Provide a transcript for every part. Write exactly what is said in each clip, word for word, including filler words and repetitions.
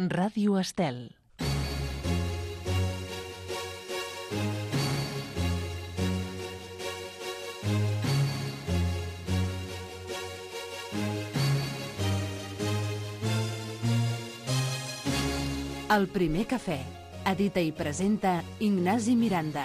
Ràdio Estel. El primer cafè. Edita i presenta Ignasi Miranda.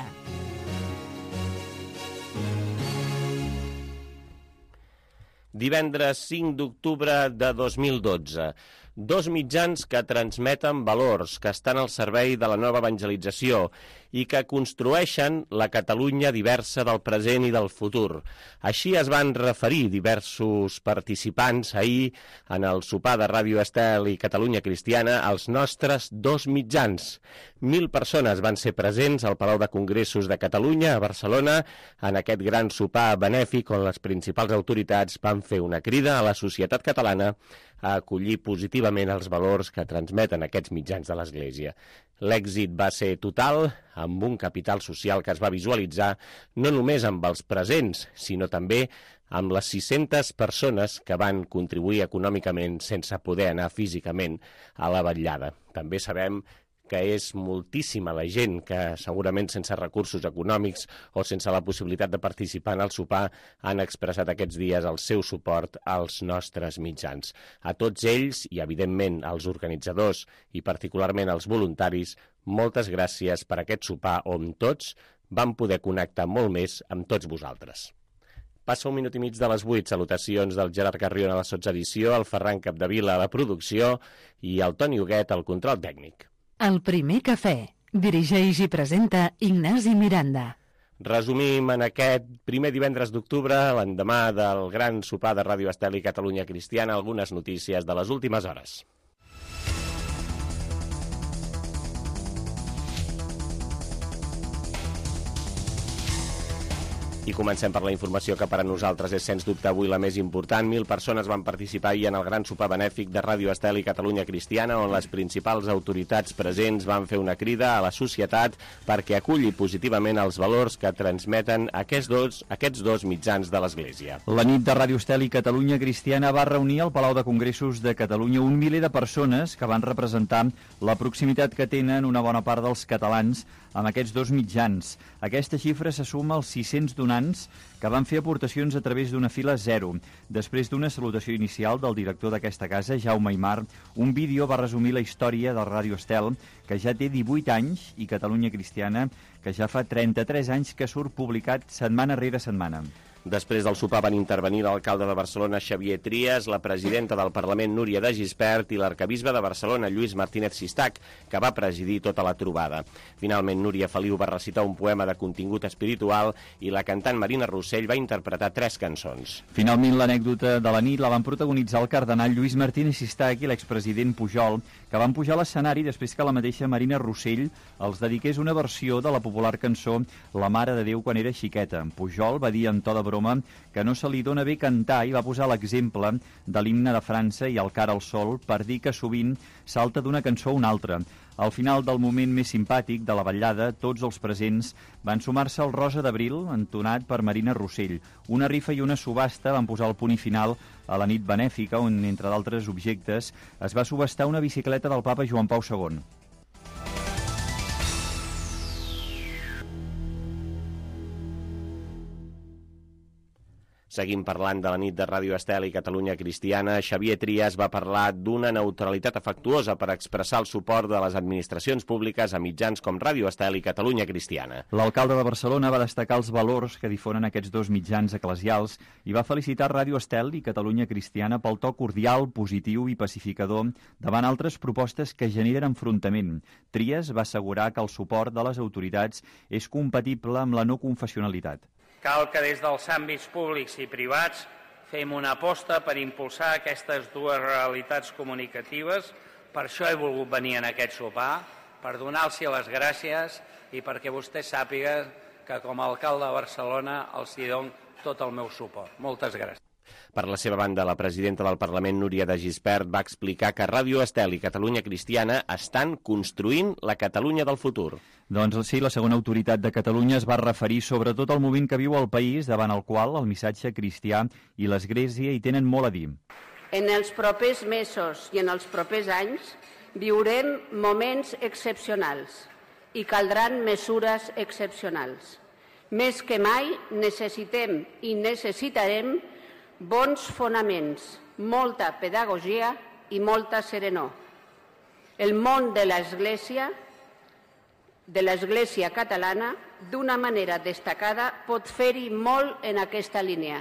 Divendres cinc d'octubre de dos mil dotze. Dos mitjans que transmeten valors, que estan al servei de la nova evangelització i que construeixen la Catalunya diversa del present i del futur. Així es van referir diversos participants ahir en el sopar de Ràdio Estel i Catalunya Cristiana als nostres dos mitjans. Mil persones van ser presents al Palau de Congressos de Catalunya, a Barcelona, en aquest gran sopar benèfic on les principals autoritats van fer una crida a la societat catalana a acollir positivament els valors que transmeten aquests mitjans de l'Església. L'èxit va ser total, amb un capital social que es va visualitzar no només amb els presents, sinó també amb les sis-centes persones que van contribuir econòmicament sense poder anar físicament a la vetllada. També sabem que és moltíssima la gent que segurament sense recursos econòmics o sense la possibilitat de participar en el sopar han expressat aquests dies el seu suport als nostres mitjans. A tots ells i, evidentment, als organitzadors i particularment als voluntaris, moltes gràcies per aquest sopar on tots vam poder connectar molt més amb tots vosaltres. Passa un minut i mig de les vuit. Salutacions del Gerard Carrion a la sotsedició, el Ferran Capdevila a la producció i el Toni Huguet al control tècnic. El primer cafè. Dirigeix i presenta Ignasi Miranda. Resumim en aquest primer divendres d'octubre, l'endemà del gran sopar de Ràdio Estel i Catalunya Cristiana, algunes notícies de les últimes hores. I comencem per la informació que per a nosaltres és sens dubte avui la més important. Mil persones van participar ahir en el gran sopar benèfic de Ràdio Estel i Catalunya Cristiana, on les principals autoritats presents van fer una crida a la societat perquè aculli positivament els valors que transmeten aquests dos, aquests dos mitjans de l'Església. La nit de Ràdio Estel i Catalunya Cristiana va reunir al Palau de Congressos de Catalunya un miler de persones que van representar la proximitat que tenen una bona part dels catalans amb aquests dos mitjans. Aquesta xifra se suma als sis-cents donants que van fer aportacions a través d'una fila zero. Després d'una salutació inicial del director d'aquesta casa, Jaume Aymar, un vídeo va resumir la història del Ràdio Estel, que ja té divuit anys, i Catalunya Cristiana, que ja fa trenta-tres anys que surt publicat setmana rere setmana. Després del sopar van intervenir l'alcalde de Barcelona, Xavier Trias, la presidenta del Parlament, Núria de Gispert, i l'arquebisbe de Barcelona, Lluís Martínez Sistac, que va presidir tota la trobada. Finalment, Núria Feliu va recitar un poema de contingut espiritual i la cantant Marina Rossell va interpretar tres cançons. Finalment, l'anècdota de la nit la van protagonitzar el cardenal Lluís Martínez Sistac i l'expresident Pujol, que van pujar a l'escenari després que la mateixa Marina Rossell els dediqués una versió de la popular cançó La Mare de Déu quan era xiqueta. Pujol va dir en to de broma que no se li dona bé cantar i va posar l'exemple de l'himne de França i el Cara al Sol per dir que sovint salta d'una cançó a una altra. Al final del moment més simpàtic de la vetllada, tots els presents van sumar-se al Rosa d'Abril, entonat per Marina Rossell. Una rifa i una subhasta van posar el punt i final a la nit benèfica, on, entre d'altres objectes, es va subhastar una bicicleta del papa Joan Pau segon. Seguim parlant de la nit de Ràdio Estel i Catalunya Cristiana. Xavier Trias va parlar d'una neutralitat afectuosa per expressar el suport de les administracions públiques a mitjans com Ràdio Estel i Catalunya Cristiana. L'alcalde de Barcelona va destacar els valors que difonen aquests dos mitjans eclesials i va felicitar Ràdio Estel i Catalunya Cristiana pel to cordial, positiu i pacificador davant altres propostes que generen enfrontament. Trias va assegurar que el suport de les autoritats és compatible amb la no confessionalitat. Cal que des dels àmbits públics i privats fem una aposta per impulsar aquestes dues realitats comunicatives. Per això he volgut venir en aquest sopar, per donar-los les gràcies i perquè vostè sàpiga que com a alcalde de Barcelona els hi dono tot el meu suport. Moltes gràcies. Per la seva banda, la presidenta del Parlament, Núria de Gispert, va explicar que Ràdio Estel i Catalunya Cristiana estan construint la Catalunya del futur. Doncs sí, la segona autoritat de Catalunya es va referir sobretot al moment que viu el país, davant el qual el missatge cristià i l'Església hi tenen molt a dir. En els propers mesos i en els propers anys Viurem moments excepcionals i caldran mesures excepcionals. Més que mai necessitem i necessitarem bons fonaments, molta pedagogia i molta serenor. El món de l'Església, de l'Església catalana, d'una manera destacada, pot fer-hi molt en aquesta línia.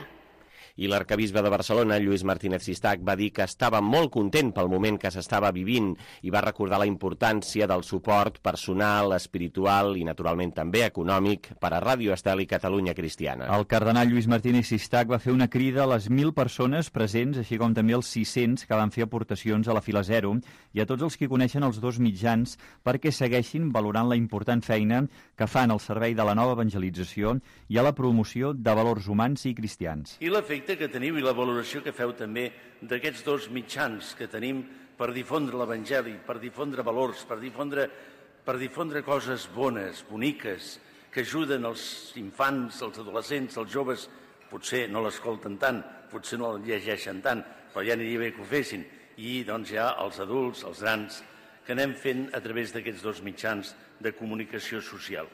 I l'arcabisbe de Barcelona, Lluís Martínez Sistac, va dir que estava molt content pel moment que s'estava vivint i va recordar la importància del suport personal, espiritual i, naturalment, també econòmic per a Ràdio Estel i Catalunya Cristiana. El cardenal Lluís Martínez Sistac va fer una crida a les mil persones presents, així com també als sis-cents que van fer aportacions a la Fila Zero i a tots els que coneixen els dos mitjans perquè segueixin valorant la important feina que fan al servei de la nova evangelització i a la promoció de valors humans i cristians. I l'efecte que teniu i la valoració que feu també d'aquests dos mitjans que tenim per difondre l'Evangeli, per difondre valors, per difondre, per difondre coses bones, boniques, que ajuden els infants, els adolescents, els joves. Potser no l'escolten tant, potser no el llegeixen tant, però ja aniria bé que ho fessin. I doncs ja els adults, els grans, que anem fent a través d'aquests dos mitjans de comunicació social.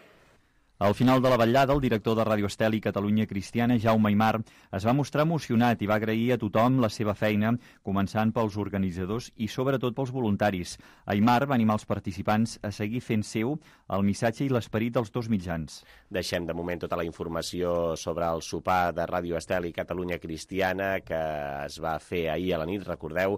Al final de la vetllada, el director de Ràdio Estel i Catalunya Cristiana, Jaume Aymar, es va mostrar emocionat i va agrair a tothom la seva feina, començant pels organitzadors i sobretot pels voluntaris. Aymar va animar els participants a seguir fent seu el missatge i l'esperit dels dos mitjans. Deixem de moment tota la informació sobre el sopar de Ràdio Estel i Catalunya Cristiana que es va fer ahir a la nit, recordeu,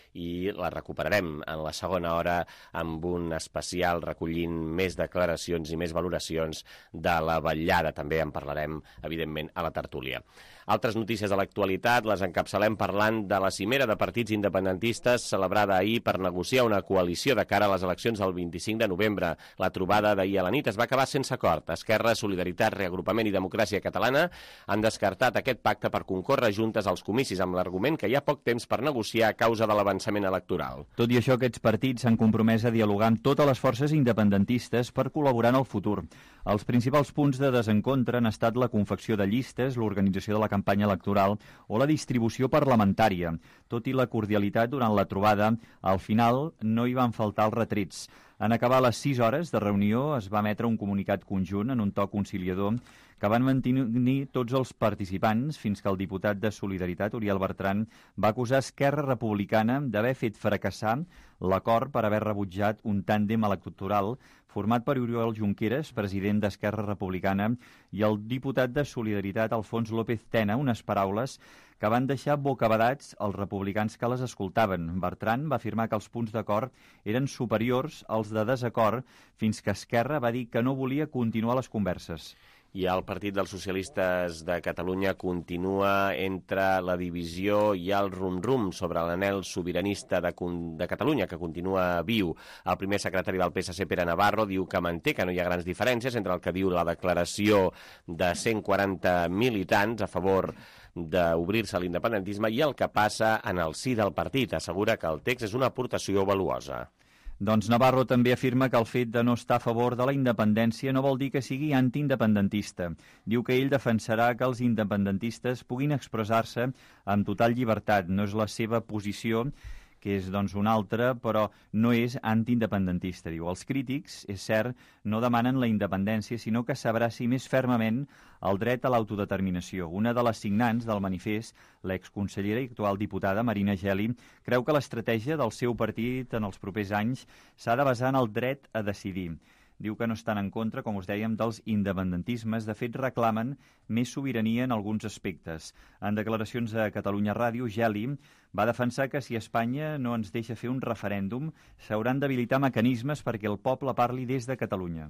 i la recuperarem en la segona hora amb un especial recollint més declaracions i més valoracions de la vetllada. També en parlarem, evidentment, a la tertúlia. Altres notícies de l'actualitat les encapçalem parlant de la cimera de partits independentistes celebrada ahir per negociar una coalició de cara a les eleccions del vint-i-cinc de novembre. La trobada d'ahir a la nit es va acabar sense acord. Esquerra, Solidaritat, Reagrupament i Democràcia Catalana han descartat aquest pacte per concórrer juntes als comicis amb l'argument que hi ha poc temps per negociar a causa de l'avançament electoral. Tot i això, aquests partits s'han compromès a dialogar amb totes les forces independentistes per col·laborar en el futur. Els principals punts de desencontre han estat la confecció de llistes, l'organització de la campanya electoral o la distribució parlamentària. Tot i la cordialitat durant la trobada, al final no hi van faltar els retrets. En acabar les sis hores de reunió es va emetre un comunicat conjunt en un to conciliador que van mantenir tots els participants fins que el diputat de Solidaritat, Oriol Bertran, va acusar Esquerra Republicana d'haver fet fracassar l'acord per haver rebutjat un tàndem electoral format per Oriol Junqueras, president d'Esquerra Republicana, i el diputat de Solidaritat, Alfons López Tena, unes paraules que van deixar bocabadats els republicans que les escoltaven. Bertran va afirmar que els punts d'acord eren superiors als de desacord fins que Esquerra va dir que no volia continuar les converses. I el Partit dels Socialistes de Catalunya continua entre la divisió i el rum-rum sobre l'anhel sobiranista de, de Catalunya, que continua viu. El primer secretari del P S C, Pere Navarro, diu que manté que no hi ha grans diferències entre el que diu la declaració de cent quaranta militants a favor d'obrir-se a l'independentisme i el que passa en el si del partit. Assegura que el text és una aportació valuosa. Doncs Navarro també afirma que el fet de no estar a favor de la independència no vol dir que sigui antiindependentista. Diu que ell defensarà que els independentistes puguin expressar-se amb total llibertat. No és la seva posició, que és doncs una altra, però no és antiindependentista. Diu, els crítics, és cert, no demanen la independència, sinó que s'abraci més fermament el dret a l'autodeterminació. Una de les signants del manifest, l'exconsellera i actual diputada Marina Geli, creu que l'estratègia del seu partit en els propers anys s'ha de basar en el dret a decidir. Diu que no estan en contra, com us dèiem, dels independentismes. De fet, reclamen més sobirania en alguns aspectes. En declaracions a Catalunya Ràdio, Geli va defensar que si Espanya no ens deixa fer un referèndum, s'hauran d'habilitar mecanismes perquè el poble parli des de Catalunya.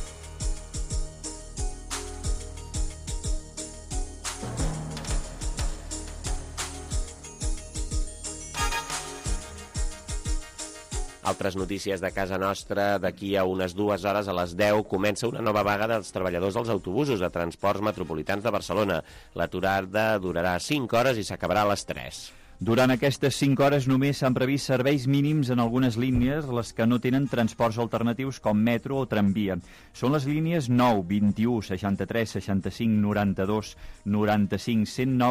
Altres notícies de casa nostra. D'aquí a unes dues hores, a les deu, comença una nova vaga dels treballadors dels autobusos de transports metropolitans de Barcelona. L'aturada durarà cinc hores i s'acabarà a les tres. Durant aquestes cinc hores només s'han previst serveis mínims en algunes línies, les que no tenen transports alternatius com metro o tramvia. Són les línies nou, vint-i-u, seixanta-tres, seixanta-cinc, noranta-dos, noranta-cinc, cent nou,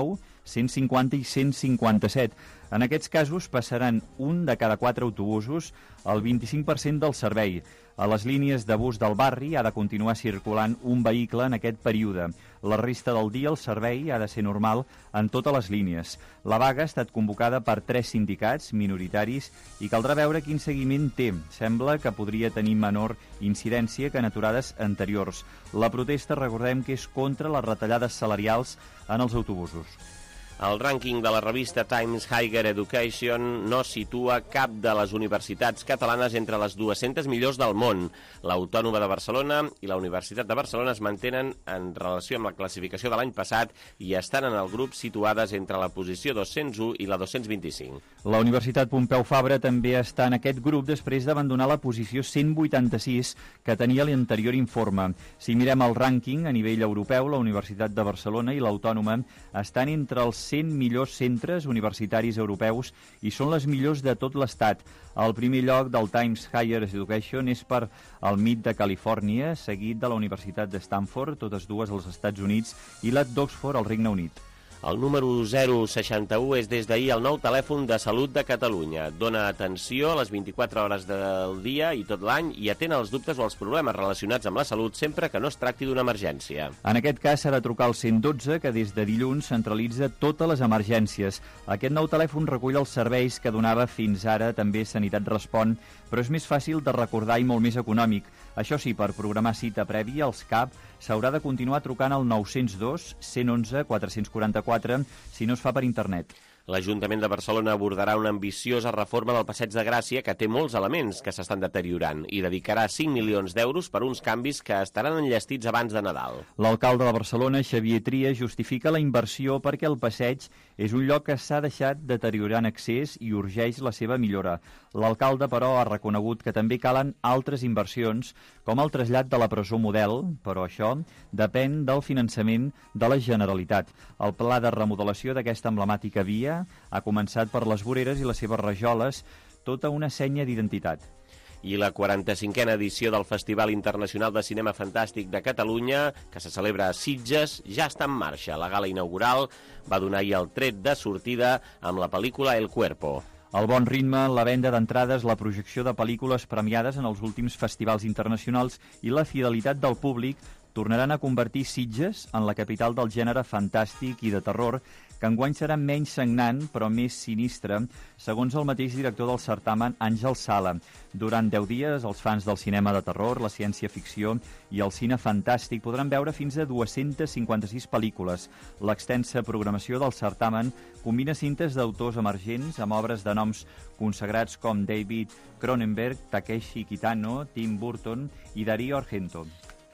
cent cinquanta i cent cinquanta-set. En aquests casos passaran un de cada quatre autobusos al vint-i-cinc per cent del servei. A les línies de bus del barri ha de continuar circulant un vehicle en aquest període. La resta del dia el servei ha de ser normal en totes les línies. La vaga ha estat convocada per tres sindicats minoritaris i caldrà veure quin seguiment té. Sembla que podria tenir menor incidència que en aturades anteriors. La protesta, recordem que és contra les retallades salarials en els autobusos. El rànquing de la revista Times Higher Education no situa cap de les universitats catalanes entre les dues-centes millors del món. L'Autònoma de Barcelona i la Universitat de Barcelona es mantenen en relació amb la classificació de l'any passat i estan en el grup situades entre la posició dos-cents u i la dos-cents vint-i-cinc. La Universitat Pompeu Fabra també està en aquest grup després d'abandonar la posició cent vuitanta-sis que tenia l'anterior informe. Si mirem el rànquing a nivell europeu, la Universitat de Barcelona i l'Autònoma estan entre els cent millors centres universitaris europeus i són les millors de tot l'Estat. El primer lloc del Times Higher Education és per al M I T de Califòrnia, seguit de la Universitat de Stanford, totes dues als Estats Units, i la d'Oxford al Regne Unit. El número zero seixanta-u és des d'ahir el nou telèfon de salut de Catalunya. Dóna atenció a les vint-i-quatre hores del dia i tot l'any i atén els dubtes o els problemes relacionats amb la salut sempre que no es tracti d'una emergència. En aquest cas s'ha de trucar al cent dotze, que des de dilluns centralitza totes les emergències. Aquest nou telèfon recull els serveis que donava fins ara també Sanitat Respon, però és més fàcil de recordar i molt més econòmic. Això sí, per programar cita prèvia, els C A P s'haurà de continuar trucant al nou-cents dos, cent onze, quatre-cents quaranta-quatre si no es fa per internet. L'Ajuntament de Barcelona abordarà una ambiciosa reforma del Passeig de Gràcia que té molts elements que s'estan deteriorant i dedicarà cinc milions d'euros per uns canvis que estaran enllestits abans de Nadal. L'alcalde de Barcelona, Xavier Tria, justifica la inversió perquè el passeig és un lloc que s'ha deixat deteriorar en excés i urgeix la seva millora. L'alcalde, però, ha reconegut que també calen altres inversions, com el trasllat de la presó model, però això depèn del finançament de la Generalitat. El pla de remodelació d'aquesta emblemàtica via ha començat per les voreres i les seves rajoles, tota una senya d'identitat. I la quaranta-cinquena edició del Festival Internacional de Cinema Fantàstic de Catalunya, que se celebra a Sitges, ja està en marxa. La gala inaugural va donar ahir el tret de sortida amb la pel·lícula El Cuerpo. El bon ritme, la venda d'entrades, la projecció de pel·lícules premiades en els últims festivals internacionals i la fidelitat del públic tornaran a convertir Sitges en la capital del gènere fantàstic i de terror, que enguany serà menys sagnant, però més sinistre, segons el mateix director del certamen, Àngel Sala. Durant deu dies, els fans del cinema de terror, la ciència-ficció i el cine fantàstic podran veure fins a dues-centes cinquanta-sis pel·lícules. L'extensa programació del certamen combina cintes d'autors emergents amb obres de noms consagrats com David Cronenberg, Takeshi Kitano, Tim Burton i Dario Argento.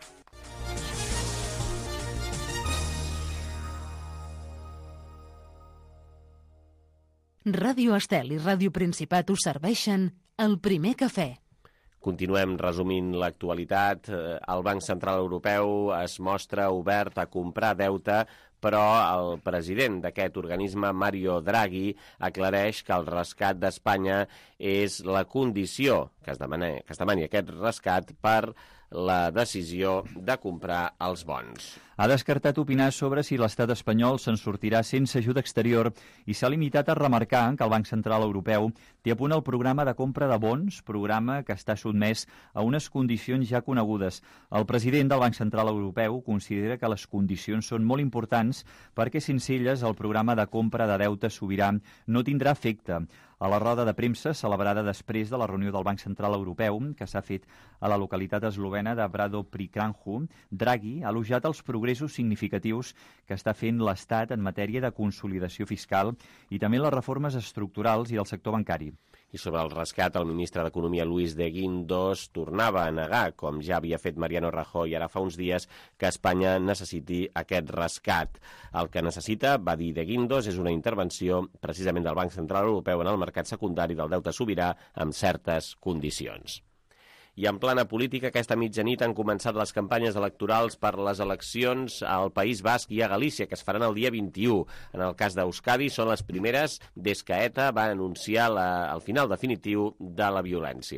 Ràdio Estel i Ràdio Principat us serveixen el primer cafè. Continuem resumint l'actualitat. El Banc Central Europeu es mostra obert a comprar deute, però el president d'aquest organisme, Mario Draghi, aclareix que el rescat d'Espanya és la condició que es demani, que es demani aquest rescat per la decisió de comprar els bons. Ha descartat opinar sobre si l'estat espanyol se'n sortirà sense ajuda exterior i s'ha limitat a remarcar que el Banc Central Europeu té a punt el programa de compra de bons, programa que està sotmès a unes condicions ja conegudes. El president del Banc Central Europeu considera que les condicions són molt importants perquè sense elles el programa de compra de deute sobirà no tindrà efecte. A la roda de premsa, celebrada després de la reunió del Banc Central Europeu, que s'ha fet a la localitat eslovena de Brado pri Kranju, Draghi ha elogiat els progressos significatius que està fent l'Estat en matèria de consolidació fiscal i també les reformes estructurals i del sector bancari. I sobre el rescat, el ministre d'Economia, Luis de Guindos, tornava a negar, com ja havia fet Mariano Rajoy ara fa uns dies, que Espanya necessiti aquest rescat. El que necessita, va dir de Guindos, és una intervenció precisament del Banc Central Europeu en el mercat secundari del deute sobirà amb certes condicions. I en plana política, aquesta mitjanit han començat les campanyes electorals per les eleccions al País Basc i a Galícia, que es faran el dia vint-i-u. En el cas d'Euskadi són les primeres des que ETA va anunciar la, el final definitiu de la violència.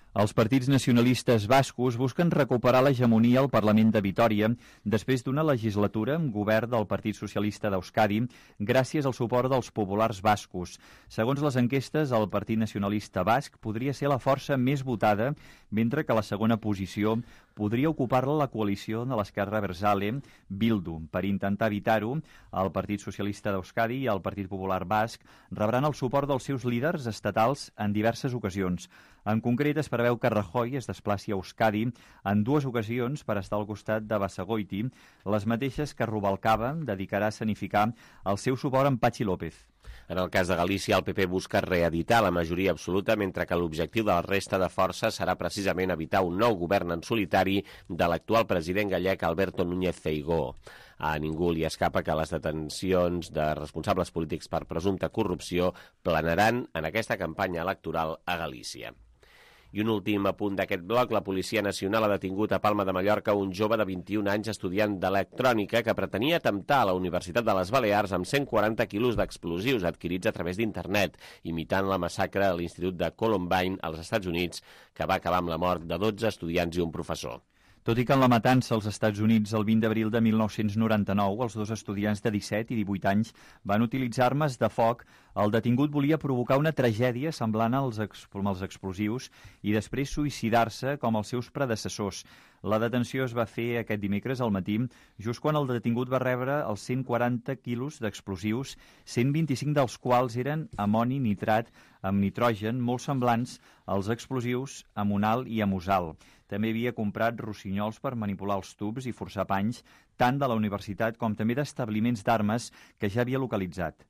Els partits nacionalistes bascos busquen recuperar l'hegemonia al Parlament de Vitòria després d'una legislatura amb govern del Partit Socialista d'Euskadi gràcies al suport dels populars bascos. Segons les enquestes, el Partit Nacionalista Basc podria ser la força més votada, mentre que la segona posició podria ocupar-la la coalició de l'Esquerra Abertzale, Bildu. Per intentar evitar-ho, el Partit Socialista d'Euskadi i el Partit Popular Basc rebran el suport dels seus líders estatals en diverses ocasions. En concret, es preveu que Rajoy es desplaci a Euskadi en dues ocasions per estar al costat de Basagoiti, les mateixes que Rubalcaba dedicarà a escenificar el seu suport amb Patxi López. En el cas de Galícia, el P P busca reeditar la majoria absoluta, mentre que l'objectiu de la resta de forces serà precisament evitar un nou govern en solitari de l'actual president gallec Alberto Núñez Feijóo. A ningú li escapa que les detencions de responsables polítics per presumpta corrupció planaran en aquesta campanya electoral a Galícia. I un últim apunt d'aquest bloc, la Policia Nacional ha detingut a Palma de Mallorca un jove de vint-i-un anys estudiant d'electrònica que pretenia atemptar a la Universitat de les Balears amb cent quaranta quilos d'explosius adquirits a través d'internet, imitant la massacre a l'Institut de Columbine als Estats Units, que va acabar amb la mort de dotze estudiants i un professor. Tot i que en la matança als Estats Units el vint d'abril de mil nou-cents noranta-nou els dos estudiants de disset i divuit anys van utilitzar armes de foc, el detingut volia provocar una tragèdia semblant als, als explosius i després suïcidar-se com els seus predecessors. La detenció es va fer aquest dimecres al matí, just quan el detingut va rebre els cent quaranta quilos d'explosius, cent vint-i-cinc dels quals eren amoni nitrat amb nitrogen, molt semblants als explosius amonal i amosal. També havia comprat rossinyols per manipular els tubs i forçar panys, tant de la universitat com també d'establiments d'armes que ja havia localitzat.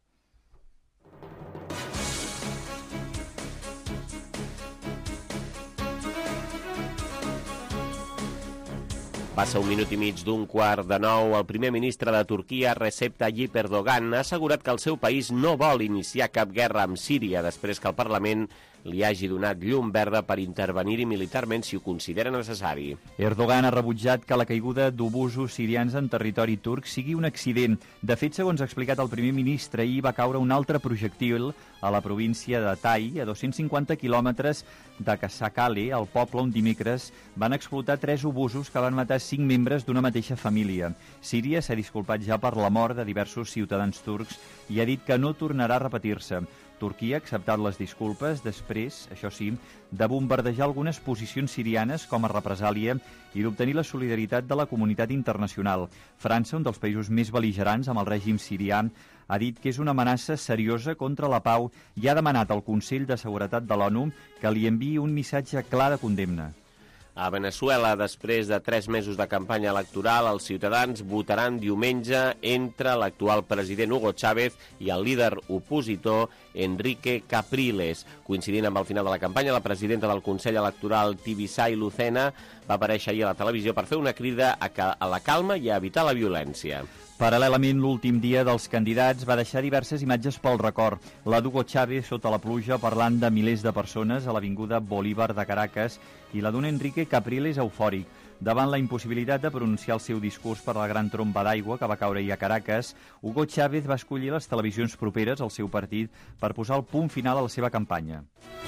Passa un minut i mig d'un quart de nou. El primer ministre de Turquia, Recep Tayyip Erdogan, ha assegurat que el seu país no vol iniciar cap guerra amb Síria després que el Parlament li hagi donat llum verda per intervenir-hi militarment si ho considera necessari. Erdogan ha rebutjat que la caiguda d'obusos sirians en territori turc sigui un accident. De fet, segons ha explicat el primer ministre, ahir va caure un altre projectil a la província de Tai, a dos-cents cinquanta quilòmetres de Kasakhale, el poble on dimecres van explotar tres obusos que van matar cinc membres d'una mateixa família. Síria s'ha disculpat ja per la mort de diversos ciutadans turcs i ha dit que no tornarà a repetir-se. Turquia ha acceptat les disculpes després, això sí, de bombardejar algunes posicions sirianes com a represàlia i d'obtenir la solidaritat de la comunitat internacional. França, un dels països més bel·ligerants amb el règim sirià, ha dit que és una amenaça seriosa contra la pau i ha demanat al Consell de Seguretat de l'ONU que li enviï un missatge clar de condemna. A Veneçuela, després de tres mesos de campanya electoral, els ciutadans votaran diumenge entre l'actual president Hugo Chávez i el líder opositor Enrique Capriles. Coincidint amb el final de la campanya, la presidenta del Consell Electoral, Tibisay Lucena, va aparèixer ahir a la televisió per fer una crida a la calma i a evitar la violència. Paral·lelament, l'últim dia dels candidats va deixar diverses imatges pel record. La d'Hugo Chávez sota la pluja parlant de milers de persones a l'avinguda Bolívar de Caracas i la d'un Enrique Capriles eufòric. Davant la impossibilitat de pronunciar el seu discurs per la gran tromba d'aigua que va caure ahir a Caracas, Hugo Chávez va escollir les televisions properes al seu partit per posar el punt final a la seva campanya.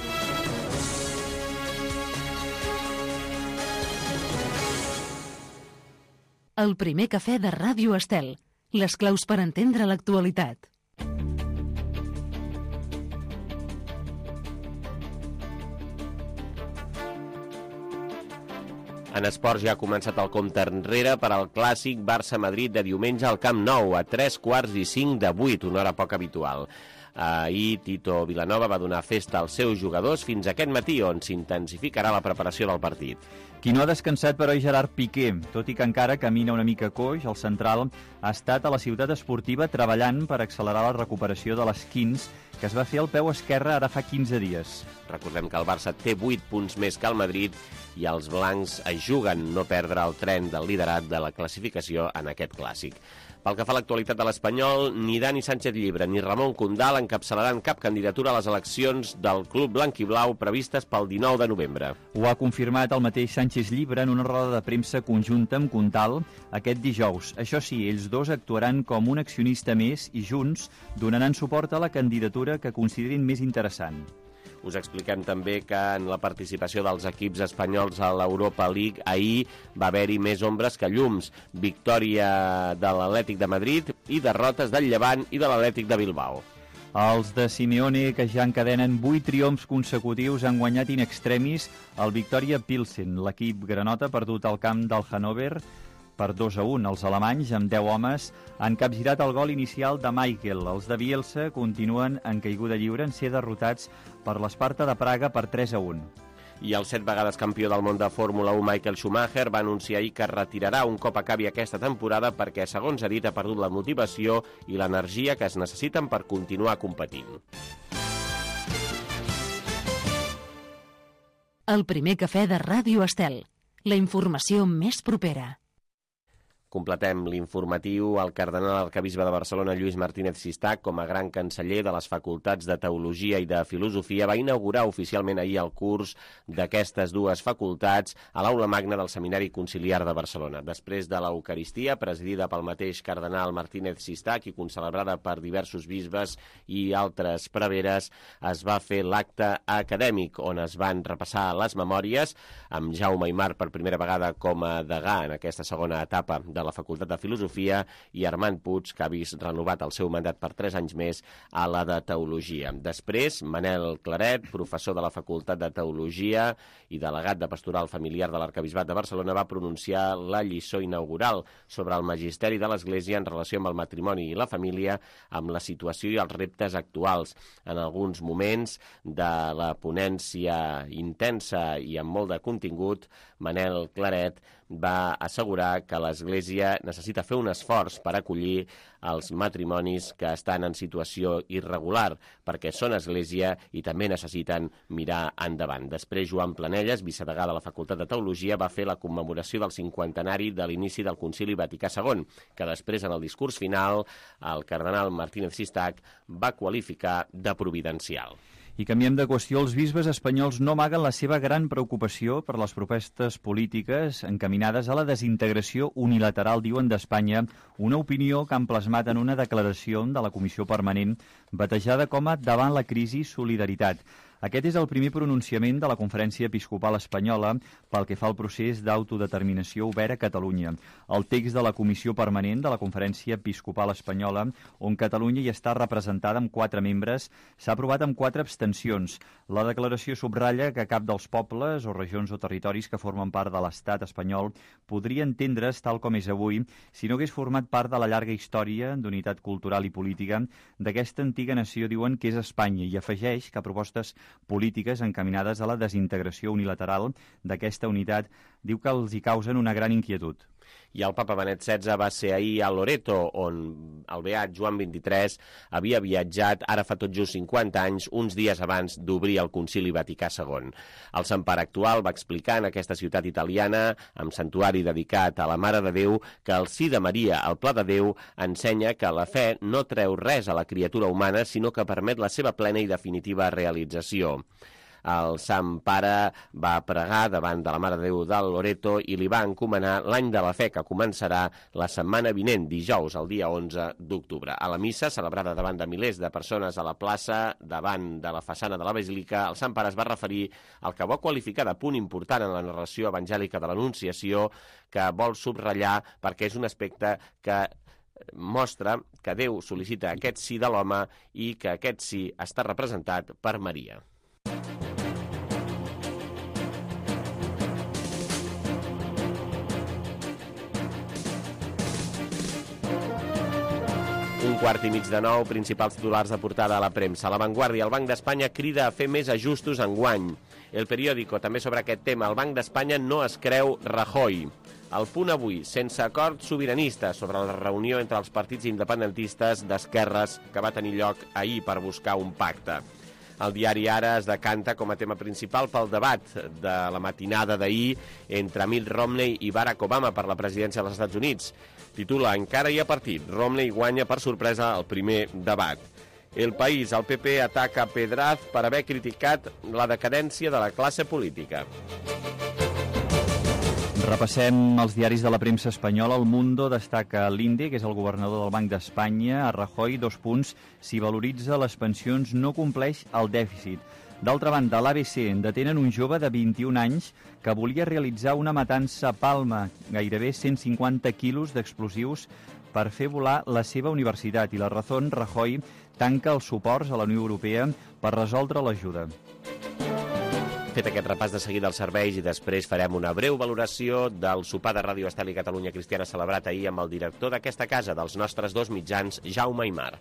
El primer cafè de Ràdio Estel. Les claus per entendre l'actualitat. En esports ja ha començat el compte enrere per al clàssic Barça-Madrid de diumenge al Camp Nou a tres quarts i cinc de vuit, una hora poc habitual. Ahir Tito Vilanova va donar festa als seus jugadors fins aquest matí, on s'intensificarà la preparació del partit. Qui no ha descansat, però, és Gerard Piqué. Tot i que encara camina una mica coix, el central ha estat a la ciutat esportiva treballant per accelerar la recuperació de l'esquins que es va fer al peu esquerre ara fa quinze dies. Recordem que el Barça té vuit punts més que el Madrid i els blancs es juguen no perdre el tren del liderat de la classificació en aquest clàssic. Pel que fa a l'actualitat de l'Espanyol, ni Dani Sánchez Llibre ni Ramon Condal encapçalaran cap candidatura a les eleccions del club blanquiblau previstes pel dinou de novembre. Ho ha confirmat el mateix Sánchez Llibre en una roda de premsa conjunta amb Condal aquest dijous. Això sí, ells dos actuaran com un accionista més i junts donaran suport a la candidatura que considerin més interessant. Us expliquem també que en la participació dels equips espanyols a l'Europa League ahir va haver-hi més ombres que llums. Victòria de l'Atlètic de Madrid i derrotes del Llevant i de l'Atlètic de Bilbao. Els de Simeone, que ja encadenen vuit triomfs consecutius, han guanyat in extremis el Victoria Pilsen. L'equip granota ha perdut al camp del Hannover per dos a un. Els alemanys, amb deu homes, han capgirat el gol inicial de Michael. Els de Bielsa continuen en caiguda lliure en ser derrotats per l'Esparta de Praga per tres a un. I el set vegades campió del món de Fórmula u Michael Schumacher va anunciar ahir que es retirarà un cop acabi aquesta temporada perquè, segons ha dit, ha perdut la motivació i l'energia que es necessiten per continuar competint. El primer cafè de Ràdio Estel. La informació més propera. Completem l'informatiu. El cardenal arquebisbe de Barcelona, Lluís Martínez Sistac, com a gran canceller de les facultats de Teologia i de Filosofia, va inaugurar oficialment ahir el curs d'aquestes dues facultats a l'Aula Magna del Seminari Conciliar de Barcelona. Després de l'Eucaristia, presidida pel mateix cardenal Martínez Sistac i concelebrada per diversos bisbes i altres preveres, es va fer l'acte acadèmic, on es van repassar les memòries, amb Jaume Aymar per primera vegada com a degà en aquesta segona etapa de la Facultat de Filosofia, i Armand Puig, que ha vist renovat el seu mandat per tres anys més a la de Teologia. Després, Manel Claret, professor de la Facultat de Teologia i delegat de Pastoral Familiar de l'Arquebisbat de Barcelona, va pronunciar la lliçó inaugural sobre el magisteri de l'Església en relació amb el matrimoni i la família, amb la situació i els reptes actuals. En alguns moments de la ponència intensa i amb molt de contingut, Manel Claret va assegurar que l'Església necessita fer un esforç per acollir els matrimonis que estan en situació irregular, perquè són Església i també necessiten mirar endavant. Després, Joan Planelles, vicedegà de la Facultat de Teologia, va fer la commemoració del cinquantenari de l'inici del Concili Vaticà segon, que després, en el discurs final, el cardenal Martínez Sistac va qualificar de providencial. I canviem de qüestió. Els bisbes espanyols no amaguen la seva gran preocupació per les propostes polítiques encaminades a la desintegració unilateral, diuen, d'Espanya, una opinió que han plasmat en una declaració de la Comissió Permanent batejada com a Davant la crisi solidaritat. Aquest és el primer pronunciament de la Conferència Episcopal Espanyola pel que fa al procés d'autodeterminació obert a Catalunya. El text de la Comissió Permanent de la Conferència Episcopal Espanyola, on Catalunya hi està representada amb quatre membres, s'ha aprovat amb quatre abstencions. La declaració subratlla que cap dels pobles o regions o territoris que formen part de l'estat espanyol podria entendre's tal com és avui si no hagués format part de la llarga història d'unitat cultural i política d'aquesta antiga nació, diuen, que és Espanya, i afegeix que propostes polítiques encaminades a la desintegració unilateral d'aquesta unitat diu que els hi causen una gran inquietud. I el papa Benet setze va ser ahir a Loreto, on el beat Joan vint-i-tres havia viatjat ara fa tot just cinquanta anys, uns dies abans d'obrir el Concili Vaticà segon. El Sant Pare actual va explicar en aquesta ciutat italiana, amb santuari dedicat a la Mare de Déu, que el sí de Maria, el pla de Déu, ensenya que la fe no treu res a la criatura humana, sinó que permet la seva plena i definitiva realització. El Sant Pare va pregar davant de la Mare de Déu del Loreto i li va encomanar l'any de la fe, que començarà la setmana vinent, dijous, el dia onze d'octubre. A la missa, celebrada davant de milers de persones a la plaça, davant de la façana de la Basílica, el Sant Pare es va referir al que va qualificar de punt important en la narració evangèlica de l'Anunciació, que vol subratllar perquè és un aspecte que mostra que Déu sol·licita aquest sí de l'home i que aquest sí està representat per Maria. Un quart i mig de nou, principals titulars de portada a la premsa. La Vanguardia, el Banc d'Espanya crida a fer més ajustos enguany. El Periódico, també sobre aquest tema, el Banc d'Espanya no es creu Rajoy. El Punt avui, sense acord sobiranista sobre la reunió entre els partits independentistes d'esquerres que va tenir lloc ahir per buscar un pacte. El diari Ara es decanta com a tema principal pel debat de la matinada d'ahir entre Mitt Romney i Barack Obama per la presidència dels Estats Units. Titula Encara hi ha partit. Romney guanya per sorpresa el primer debat. El País, el P P ataca Pedraz per haver criticat la decadència de la classe política. Repassem els diaris de la premsa espanyola. El Mundo destaca l'Inde, que és el governador del Banc d'Espanya, a Rajoy, dos punts, si valoritza les pensions no compleix el dèficit. D'altra banda, l'A B C detenen un jove de vint-i-un anys que volia realitzar una matança a Palma, gairebé cent cinquanta quilos d'explosius per fer volar la seva universitat. I la Razón, Rajoy tanca els suports a la Unió Europea per resoldre l'ajuda. Fet aquest repàs de seguida als serveis i després farem una breu valoració del sopar de Ràdio Estel i Catalunya Cristiana celebrat ahir amb el director d'aquesta casa, dels nostres dos mitjans, Jaume Aymar.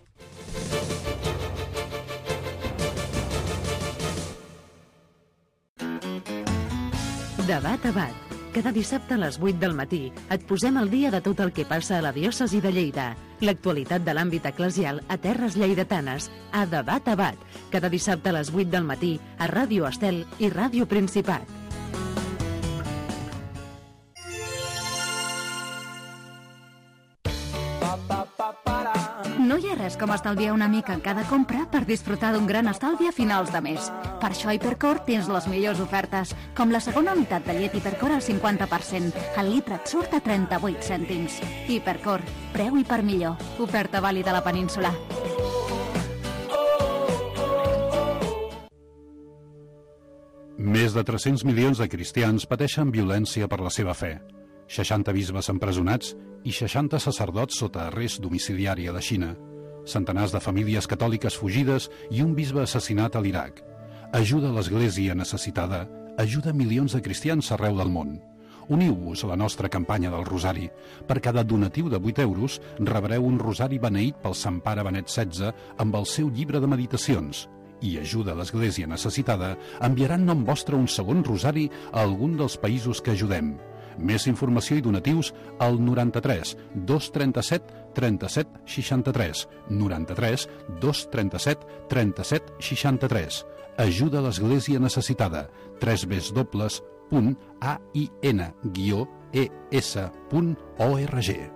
Debat a bat. Cada dissabte a les vuit del matí et posem al dia de tot el que passa a la diòcesi de Lleida. L'actualitat de l'àmbit eclesial a terres lleidatanes, a Debat a Bat. Cada dissabte a les vuit del matí a Ràdio Estel i Ràdio Principat. No hi ha res com estalviar una mica en cada compra per disfrutar d'un gran estalvi a finals de mes. Per això a Hipercor tens les millors ofertes, com la segona unitat de llet Hipercor al cinquanta per cent. El litre et surt a trenta-vuit cèntims. Hipercor, preu i per millor. Oferta vàlida a la península. Més de tres-cents milions de cristians pateixen violència per la seva fe. seixanta bisbes empresonats i seixanta sacerdots sota arrest domiciliari a la Xina. Centenars de famílies catòliques fugides i un bisbe assassinat a l'Iraq. Ajuda a l'Església necessitada, ajuda milions de cristians arreu del món. Uniu-vos a la nostra campanya del Rosari. Per cada donatiu de vuit euros rebreu un rosari beneït pel Sant Pare Benet setze amb el seu llibre de meditacions. I ajuda a l'Església necessitada enviarà en nom vostre un segon rosari a algun dels països que ajudem. Més informació i donatius al noranta-tres dos trenta-set trenta-set seixanta-tres, noranta-tres dos trenta-set trenta-set seixanta-tres. Ajuda a l'Església necessitada. tres w punt ain guió e s punt org.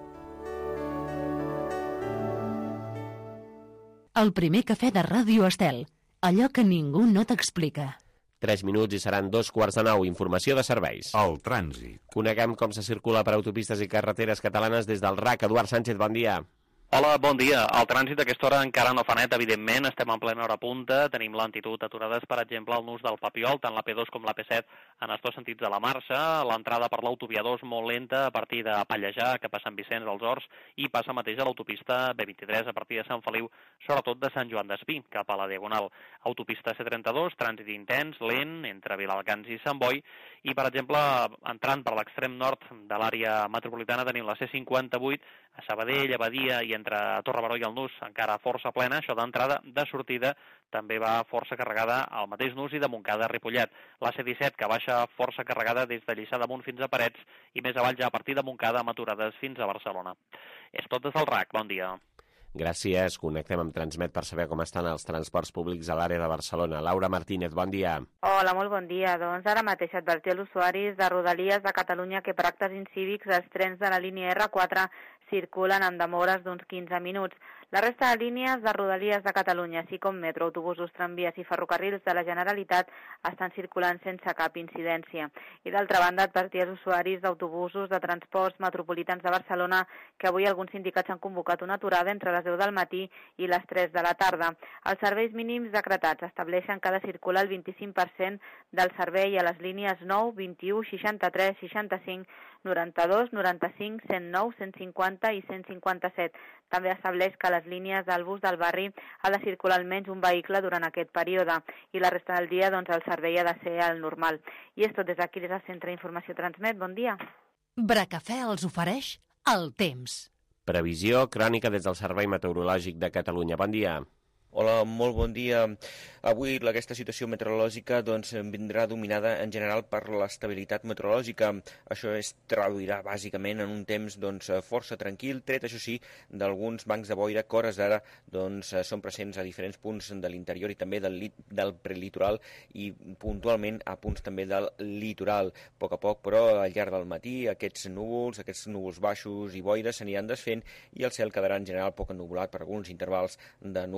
El primer cafè de Ràdio Estel. Allò que ningú no t'explica. Tres minuts i seran dos quarts de nou. Informació de serveis. El trànsit. Coneguem com se circula per autopistes i carreteres catalanes des del R A C. Eduard Sánchez, bon dia. Hola, bon dia. El trànsit a aquesta hora encara no fa net, evidentment. Estem en plena hora punta. Tenim lentitud aturades, per exemple, al nus del Papiol, tant la P dos com la P set, en els dos sentits de la marxa. L'entrada per l'autoviador és molt lenta a partir de Pallejà, que passa Sant Vicenç dels Horts, i passa mateix a l'autopista B vint-i-tres a partir de Sant Feliu, sobretot de Sant Joan d'Espí, cap a la Diagonal. Autopista C trenta-dos, trànsit intens, lent, entre Viladecans i Sant Boi, i, per exemple, entrant per l'extrem nord de l'àrea metropolitana tenim la C cinquanta-vuit, a Sabadell, a Badia i entre Torre Baró i el Nus encara força plena. Això d'entrada, de sortida també va força carregada al mateix Nus i de Montcada a Ripollet. La C disset, que baixa força carregada des de Lliçà d'Amunt fins a Parets i més avall ja a partir de Montcada amb aturades fins a Barcelona. És tot des del R A C. Bon dia. Gràcies. Connectem amb Transmet per saber com estan els transports públics a l'àrea de Barcelona. Laura Martínez, bon dia. Hola, molt bon dia. Doncs ara mateix advertir als usuaris de Rodalies de Catalunya que per actes incívics els trens de la línia R quatre circulen amb demores d'uns quinze minuts. La resta de línies de Rodalies de Catalunya, així com metro, autobusos, tramvies i ferrocarrils de la Generalitat, estan circulant sense cap incidència. I d'altra banda, advertir als usuaris d'autobusos de transports metropolitans de Barcelona que avui alguns sindicats han convocat una aturada entre les deu del matí i les tres de la tarda. Els serveis mínims decretats estableixen que ha de circular el vint-i-cinc per cent del servei a les línies nou, vint-i-u, seixanta-tres, seixanta-cinc, noranta-dos, noranta-cinc, cent nou, cent cinquanta i cent cinquanta-set. També estableix que a les línies del bus del barri ha de circular almenys un vehicle durant aquest període i la resta del dia doncs, el servei ha de ser el normal. I és tot des d'aquí, des del Centre d'Informació Transmet. Bon dia. Bracafè els ofereix el temps. Previsió crònica des del Servei Meteorològic de Catalunya. Bon dia. Hola, molt bon dia. Avui aquesta situació meteorològica doncs, vindrà dominada en general per l'estabilitat meteorològica. Això es traduirà bàsicament en un temps doncs, força tranquil, tret, això sí, d'alguns bancs de boira que hores d'ara doncs, són presents a diferents punts de l'interior i també del, del prelitoral i puntualment a punts també del litoral. A poc a poc, però, al llarg del matí, aquests núvols, aquests núvols baixos i boires s'aniran desfent i el cel quedarà en general poc ennuvolat per alguns intervals de núvols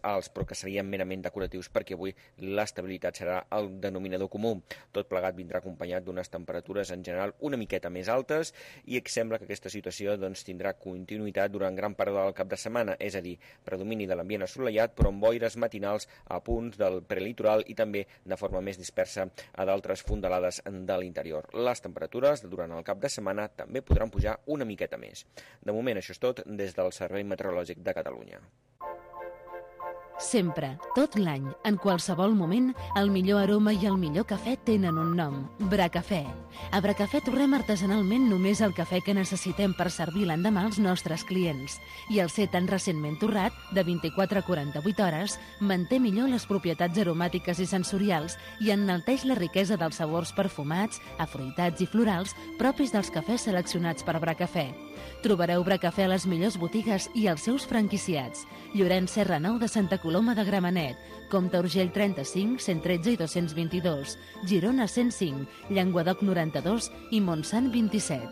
alts, però que serien merament decoratius, perquè avui l'estabilitat serà el denominador comú. Tot plegat vindrà acompanyat d'unes temperatures en general una miqueta més altes i sembla que aquesta situació doncs, tindrà continuïtat durant gran part del cap de setmana, és a dir, predomini de l'ambient assolellat, però amb boires matinals a punts del prelitoral i també de forma més dispersa a d'altres fondalades de l'interior. Les temperatures durant el cap de setmana també podran pujar una miqueta més. De moment, això és tot des del Servei Meteorològic de Catalunya. Sempre, tot l'any, en qualsevol moment, el millor aroma i el millor cafè tenen un nom, Bracafè. A Bracafè torrem artesanalment només el cafè que necessitem per servir l'endemà als nostres clients. I el ser tan recentment torrat, de vint-i-quatre a quaranta-vuit hores, manté millor les propietats aromàtiques i sensorials i enalteix la riquesa dels sabors perfumats, afruitats i florals propis dels cafès seleccionats per Bracafè. Trobareu Bracafè a les millors botigues i als seus franquiciats. Llorenç Serra nou de Santa Coloma de Gramenet, Comte Urgell trenta-cinc, cent tretze i dos-cents vint-i-dos, Girona cent cinc, Llenguadoc noranta-dos i Montsant vint-i-set.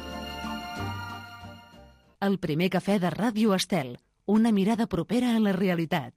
El primer cafè de Ràdio Estel, una mirada propera a la realitat.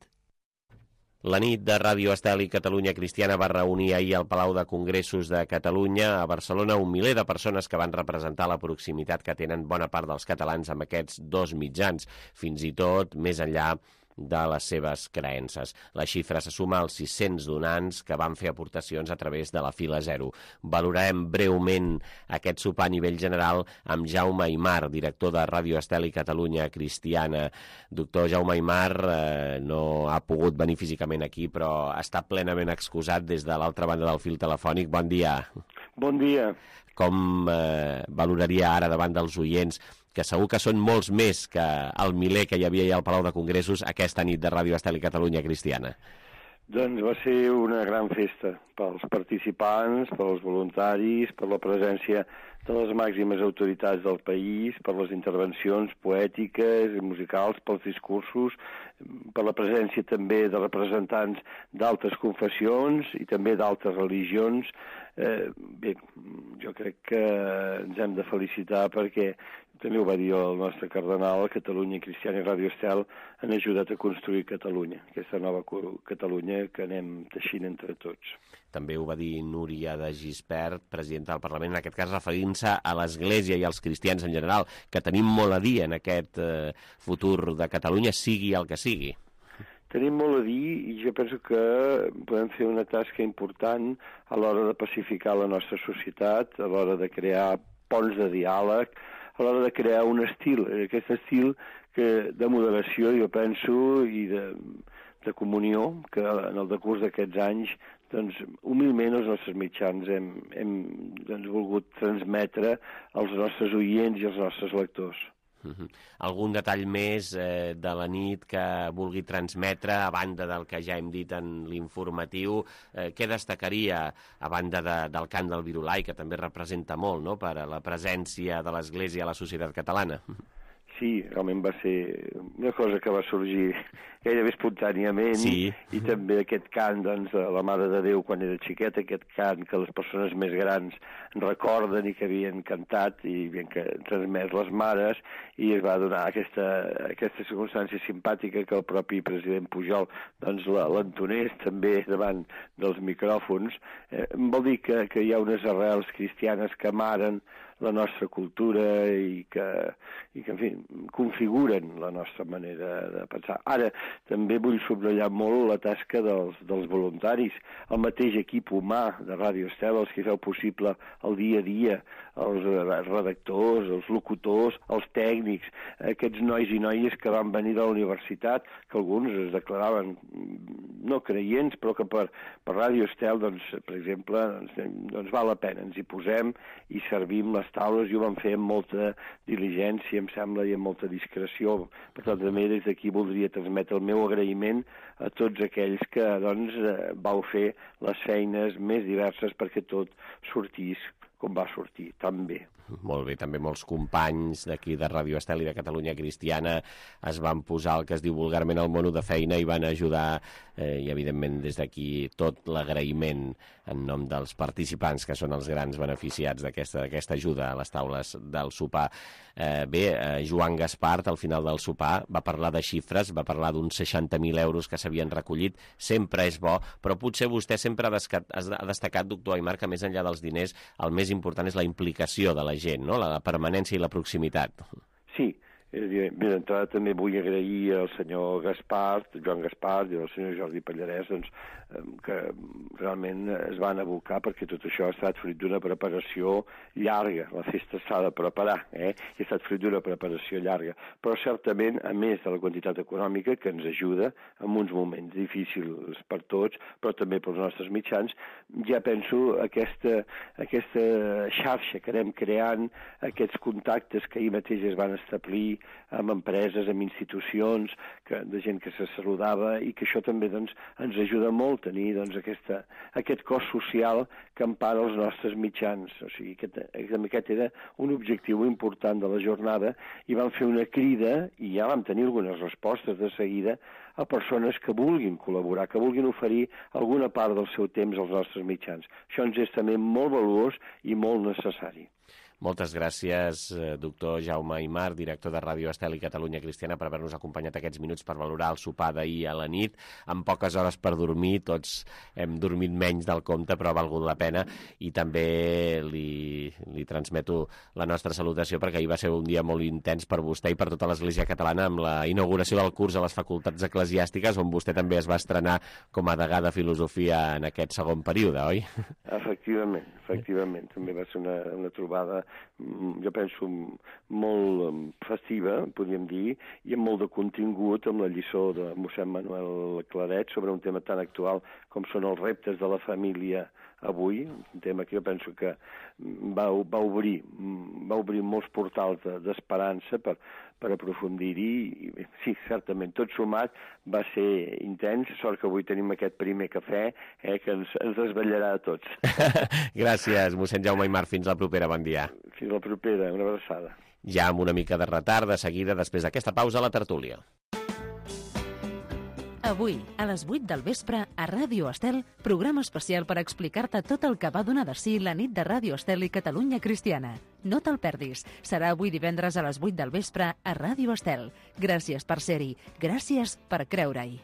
La nit de Ràdio Estel i Catalunya Cristiana va reunir ahir al Palau de Congressos de Catalunya a Barcelona un miler de persones que van representar la proximitat que tenen bona part dels catalans amb aquests dos mitjans, fins i tot més enllà de les seves creences. La xifra se suma als sis-cents donants que van fer aportacions a través de la fila zero. Valorarem breument aquest sopar a nivell general amb Jaume Aymar, director de Ràdio Estel i Catalunya Cristiana. Doctor Jaume Aymar eh, no ha pogut venir físicament aquí, però està plenament excusat des de l'altra banda del fil telefònic. Bon dia. Bon dia. Com eh, valoraria ara davant dels oients, que segur que són molts més que el miler que hi havia allà al Palau de Congressos aquesta nit de Ràdio Estel i Catalunya Cristiana? Doncs va ser una gran festa pels participants, pels voluntaris, per la presència de les màximes autoritats del país, per les intervencions poètiques i musicals, pels discursos, per la presència també de representants d'altres confessions i també d'altres religions. Eh, bé, jo crec que ens hem de felicitar perquè també ho va dir el nostre cardenal, Catalunya Cristiana i Ràdio Estel han ajudat a construir Catalunya, aquesta nova Catalunya que anem teixint entre tots. També ho va dir Núria de Gispert, presidenta del Parlament, en aquest cas referint-se a l'Església i als cristians en general, que tenim molt a dir en aquest eh, futur de Catalunya, sigui el que sigui. Tenim molt a dir i jo penso que podem fer una tasca important a l'hora de pacificar la nostra societat, a l'hora de crear ponts de diàleg, a l'hora de crear un estil, aquest estil que, de moderació, jo penso, i de, de comunió, que en el decurs d'aquests anys, doncs, humilment els nostres mitjans hem, hem doncs, volgut transmetre als nostres oients i als nostres lectors. Uh-huh. Algun detall més eh, de la nit que vulgui transmetre, a banda del que ja hem dit en l'informatiu, eh, què destacaria a banda de, del cant del Virolai, que també representa molt, no?, per a la presència de l'Església a la societat catalana? Sí, realment va ser una cosa que va sorgir gairebé espontàniament, sí. I també aquest cant doncs, de la Mare de Déu quan era xiqueta, aquest cant que les persones més grans recorden i que havien cantat i havien transmès les mares, i es va donar aquesta, aquesta circumstància simpàtica que el propi president Pujol doncs, l'entonés també davant dels micròfons. Eh, vol dir que, que hi ha unes arrels cristianes que amaren la nostra cultura i que, i que, en fi, configuren la nostra manera de pensar. Ara, també vull subratllar molt la tasca dels, dels voluntaris, el mateix equip humà de Ràdio Estel, els que feu possible el dia a dia, els redactors, els locutors, els tècnics, aquests nois i noies que van venir de la universitat, que alguns es declaraven no creients, però que per, per Ràdio Estel, doncs, per exemple, doncs, doncs val la pena, ens hi posem i servim les taules, i ho vam fer amb molta diligència, em sembla, i amb molta discreció. Per tant, també des d'aquí voldria transmetre el meu agraïment a tots aquells que doncs, vau fer les feines més diverses perquè tot sortís com va sortir, tan bé. Molt bé, també molts companys d'aquí de Ràdio Estel i de Catalunya Cristiana es van posar el que es diu vulgarment el mono de feina i van ajudar, eh, i evidentment des d'aquí tot l'agraïment en nom dels participants, que són els grans beneficiats d'aquesta d'aquesta ajuda a les taules del sopar. Eh, bé, eh, Joan Gaspart, al final del sopar, va parlar de xifres, va parlar d'uns seixanta mil euros que s'havien recollit. Sempre és bo, però potser vostè sempre ha destacat, ha destacat, doctor Aymar, que més enllà dels diners, el més important és la implicació de la gent, no? La permanència i la proximitat. Sí, bé, d'entrada també vull agrair al senyor Gaspart, Joan Gaspart i al senyor Jordi Pallarès, doncs, que realment es van abocar perquè tot això ha estat fruit d'una preparació llarga. La festa s'ha de preparar, eh? I ha estat fruit d'una preparació llarga. Però certament, a més de la quantitat econòmica, que ens ajuda en uns moments difícils per tots, però també pels nostres mitjans, ja penso aquesta, aquesta xarxa que anem creant, aquests contactes que ahir mateix es van establir amb empreses, amb institucions, que, de gent que se saludava, i que això també doncs, ens ajuda molt tenir doncs, aquesta, aquest cos social que empara els nostres mitjans. O sigui, aquest, aquest era un objectiu important de la jornada i vam fer una crida i ja vam tenir algunes respostes de seguida a persones que vulguin col·laborar, que vulguin oferir alguna part del seu temps als nostres mitjans. Això ens és també molt valuós i molt necessari. Moltes gràcies, doctor Jaume Aymar, director de Ràdio Estel i Catalunya Cristiana, per haver-nos acompanyat aquests minuts per valorar el sopar d'ahir a la nit, amb poques hores per dormir. Tots hem dormit menys del compte, però ha valgut la pena, i també li, li transmeto la nostra salutació, perquè ahir va ser un dia molt intens per vostè i per tota l'Església Catalana, amb la inauguració del curs a les facultats eclesiàstiques, on vostè també es va estrenar com a degà de filosofia en aquest segon període, oi? Efectivament, efectivament. També va ser una, una trobada, jo penso, molt festiva, podríem dir, i amb molt de contingut, amb la lliçó de mossèn Manuel Claret sobre un tema tan actual com són els reptes de la família avui, un tema que jo penso que va, va, obrir, va obrir molts portals d'esperança per, per aprofundir-hi, i sí, certament, tot sumat va ser intens. Sort que avui tenim aquest primer cafè, eh, que ens, ens desvetllarà a tots. Gràcies, mossèn Jaume Aymar, fins la propera, bon dia. Fins la propera, una abraçada. Ja amb una mica de retard, de seguida, després d'aquesta pausa, a la tertúlia. Avui, a les vuit del vespre, a Ràdio Estel, programa especial per explicar-te tot el que va donar de si la nit de Ràdio Estel i Catalunya Cristiana. No te'l perdis. Serà avui divendres a les vuit del vespre a Ràdio Estel. Gràcies per ser-hi. Gràcies per creure-hi.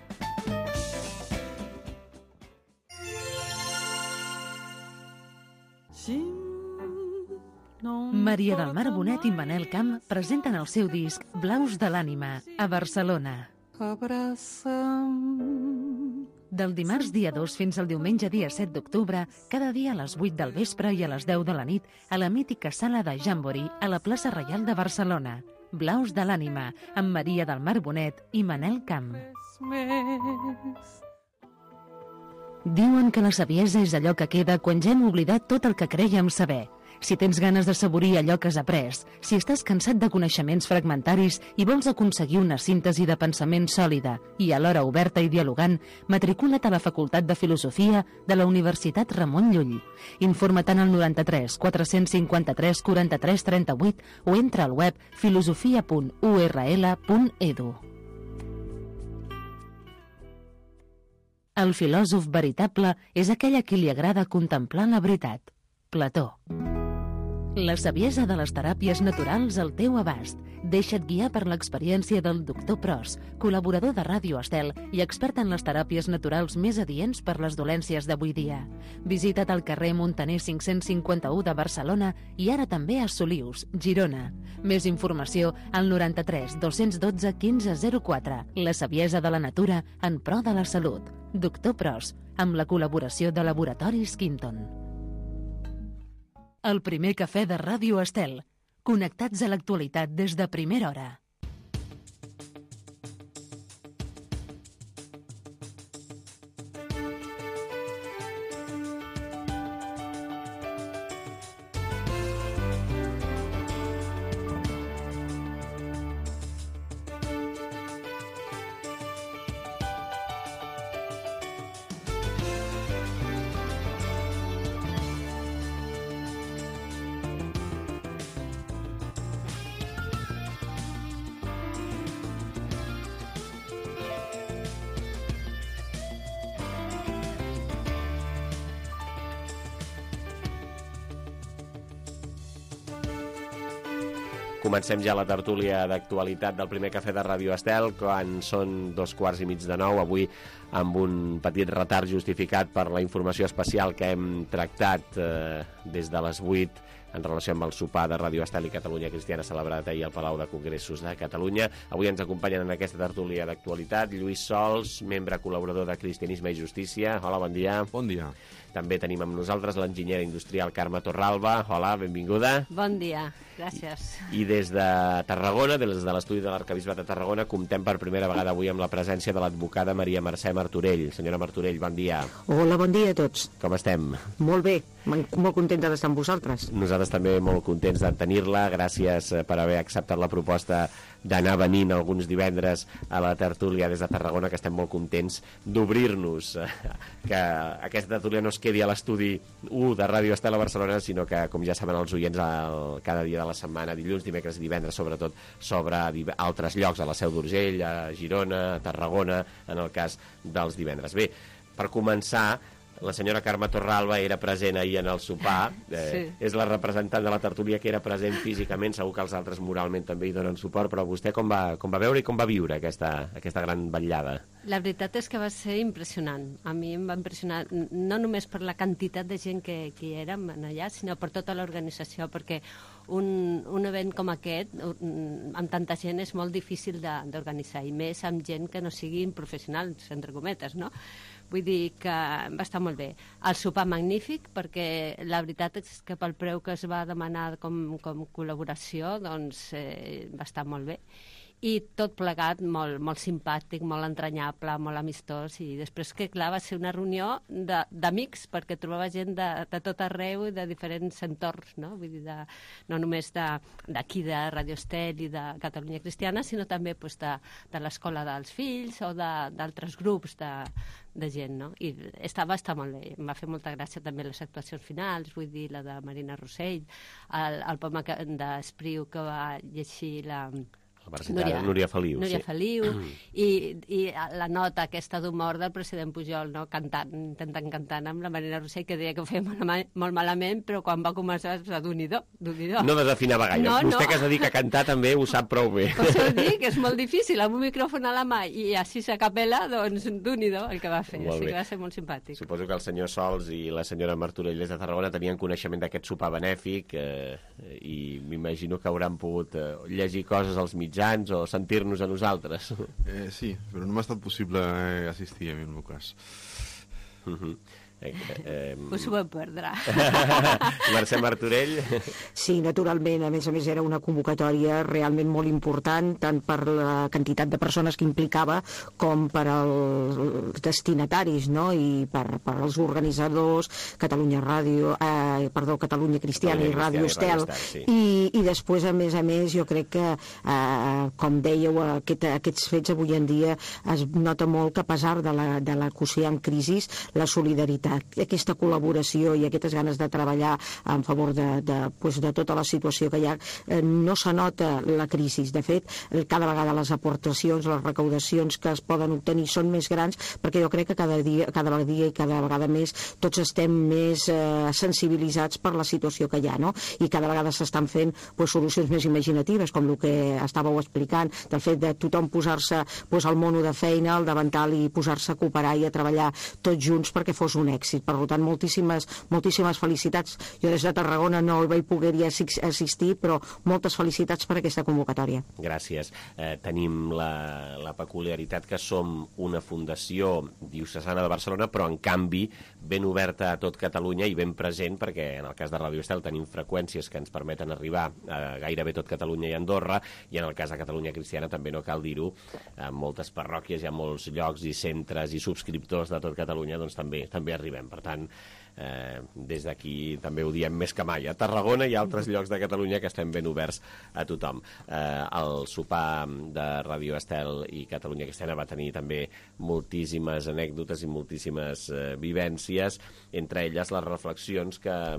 Maria del Mar Bonet i Manel Camp presenten el seu disc Blaus de l'ànima a Barcelona. Del dimarts dia dos fins al diumenge dia set d'octubre, cada dia a les vuit del vespre i a les deu de la nit, a la mítica sala de Jambori, a la plaça Reial de Barcelona. Blaus de l'ànima, amb Maria del Mar Bonet i Manel Camp. Diuen que la saviesa és allò que queda quan ja hem oblidat tot el que crèiem saber. Si tens ganes d'assaborir allò que has après, si estàs cansat de coneixements fragmentaris i vols aconseguir una síntesi de pensament sòlida i alhora oberta i dialogant, matricula't a la Facultat de Filosofia de la Universitat Ramon Llull. Informa't al noranta-tres quatre-cents cinquanta-tres quaranta-tres trenta-vuit o entra al web filosofia punt u erra ele punt edu. El filòsof veritable és aquell a qui li agrada contemplar la veritat. Plató. La saviesa de les teràpies naturals al teu abast. Deixa't guiar per l'experiència del doctor Pros, col·laborador de Ràdio Estel i expert en les teràpies naturals més adients per les dolències d'avui dia. Visita't al carrer Montaner cinc-cents cinquanta-u de Barcelona i ara també a Solius, Girona. Més informació al noranta-tres dos-cents dotze quinze zero quatre. La saviesa de la natura en pro de la salut. Doctor Pros, amb la col·laboració de Laboratoris Quinton. El primer cafè de Ràdio Estel. Connectats a l'actualitat des de primera hora. comencem ja la tertúlia d'actualitat del primer cafè de Ràdio Estel, quan són dos quarts i mig de nou, avui amb un petit retard justificat per la informació especial que hem tractat eh, des de les vuit en relació amb el sopar de Ràdio Estel i Catalunya Cristiana celebrat ahir al Palau de Congressos de Catalunya. Avui ens acompanyen en aquesta tertúlia d'actualitat Lluís Sols, membre col·laborador de Cristianisme i Justícia. Hola, bon dia. Bon dia. També tenim amb nosaltres l'enginyera industrial Carme Torralba. Hola, benvinguda. Bon dia, gràcies. I des de Tarragona, des de l'estudi de l'Arquebisbat de Tarragona, comptem per primera vegada avui amb la presència de l'advocada Maria Mercè Martorell. Senyora Martorell, bon dia. Hola, bon dia a tots. Com estem? Molt bé, molt contenta d'estar amb vosaltres. Nosaltres també molt contents de tenir-la. Gràcies per haver acceptat la proposta d'anar venint alguns divendres a la tertúlia des de Tarragona, que estem molt contents d'obrir-nos, que aquesta tertúlia no es quedi a l'estudi u de Ràdio Estel a Barcelona, sinó que, com ja saben els oients, el, cada dia de la setmana, dilluns, dimecres i divendres, sobretot, sobre altres llocs, a la Seu d'Urgell, a Girona, a Tarragona, en el cas dels divendres. Bé, per començar, la senyora Carme Torralba era present ahir en el sopar, eh, sí. És la representant de la tertúlia que era present físicament, segur que els altres moralment també hi donen suport, però vostè com va, com va veure i com va viure aquesta, aquesta gran vetllada? La veritat és que va ser impressionant. A mi em va impressionar no només per la quantitat de gent que, que hi érem allà, sinó per tota l'organització, perquè un, un event com aquest, amb tanta gent, és molt difícil d'organitzar, i més amb gent que no siguin professionals, entre cometes, no? Vull dir que va estar molt bé. El sopar magnífic, perquè la veritat és que pel preu que es va demanar com, com col·laboració, doncs eh, va estar molt bé. I tot plegat molt, molt simpàtic, molt entranyable, molt amistós, i després que, clar, va ser una reunió d'amics, perquè trobava gent de, de tot arreu i de diferents entorns, no? Vull dir, de, no només d'aquí de, de Ràdio Estel i de Catalunya Cristiana, sinó també pues, de, de l'escola dels fills o d'altres grups de, de gent, no? I estava, està molt bé. Em va fer molta gràcia també les actuacions finals, vull dir, la de Marina Rossell, el, el poema d'Espriu que va llegir la... Núria, Núria Feliu, Núria sí. Feliu i, i la nota aquesta d'humor del president Pujol, no? Cantant, intentant cantant amb la Marina Rossell, que deia que ho feia molt, molt malament, però quan va començar va d'un-i-do, d'un-i-do. No desafinava gaire. No, Vostè no. que es dedica a cantar també ho sap prou bé. Per això dic que és molt difícil, amb un micròfon a la mà i així a capella, doncs d'un-i-do el que va fer. O sigui que va ser molt simpàtic. Suposo que el senyor Sols i la senyora Martorell des de Tarragona tenien coneixement d'aquest sopar benèfic eh, i m'imagino que hauran pogut eh, llegir coses als mitjans o sentir-nos a nosaltres. Eh, sí, però no m'ha estat possible eh, assistir a mi, en el meu cas. Uh-huh. Eh, eh, Us ho vam perdre. Mercè Martorell. Sí, naturalment, a més a més era una convocatòria realment molt important, tant per la quantitat de persones que implicava com per als destinataris, no? I per, per als organitzadors, Catalunya Ràdio, eh, perdó, Catalunya Cristiana i Ràdio Estel. Sí. I, I després, a més a més, jo crec que, eh, com dèieu, aquest, aquests fets avui en dia es nota molt que a pesar de la, de la quocient crisi, la solidaritat, aquesta col·laboració i aquestes ganes de treballar en favor de, de, pues, de tota la situació que hi ha, eh, no se nota la crisi. De fet, cada vegada les aportacions, les recaudacions que es poden obtenir són més grans, perquè jo crec que cada dia, cada dia i cada vegada més tots estem més eh, sensibilitzats per la situació que hi ha, no? I cada vegada s'estan fent pues, solucions més imaginatives, com el que estàveu explicant, del fet de tothom posar-se pues, al mono de feina, al davantal, i posar-se a cooperar i a treballar tots junts perquè fos un èxit. Per tant, moltíssimes, moltíssimes felicitats. Jo des de Tarragona no hi vaig poder-hi assistir, però moltes felicitats per aquesta convocatòria. Gràcies. Eh, tenim la, la peculiaritat que som una fundació diocesana de Barcelona, però en canvi ben oberta a tot Catalunya i ben present, perquè en el cas de Ràdio Estel tenim freqüències que ens permeten arribar a gairebé tot Catalunya i Andorra, i en el cas de Catalunya Cristiana també no cal dir-ho, en moltes parròquies hi ha molts llocs i centres i subscriptors de tot Catalunya, doncs també, també arribem. Per tant, eh, des d'aquí també ho diem més que mai. A Tarragona i a altres llocs de Catalunya que estem ben oberts a tothom. Eh, el sopar de Ràdio Estel i Catalunya Cristiana va tenir també moltíssimes anècdotes i moltíssimes eh, vivències, entre elles les reflexions que,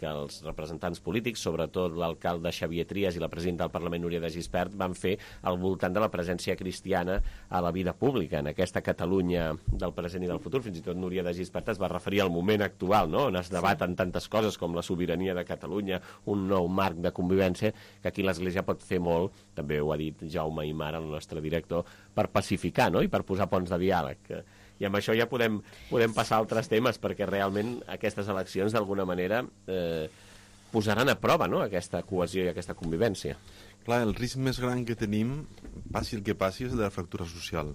que els representants polítics, sobretot l'alcalde Xavier Trias i la presidenta del Parlament Núria de Gispert, van fer al voltant de la presència cristiana a la vida pública, en aquesta Catalunya del present i del futur. Fins i tot Núria de Gispert es va referir al moment actual, no?, on es debaten tantes coses com la sobirania de Catalunya, un nou marc de convivència, que aquí l'Església pot fer molt, també ho ha dit Jaume Aymar, el nostre director, per pacificar, no?, i per posar ponts de diàleg. I amb això ja podem, podem passar a altres temes, perquè realment aquestes eleccions, d'alguna manera, eh, posaran a prova, no?, aquesta cohesió i aquesta convivència. Clar, el risc més gran que tenim, passi el que passi, és de la fractura social.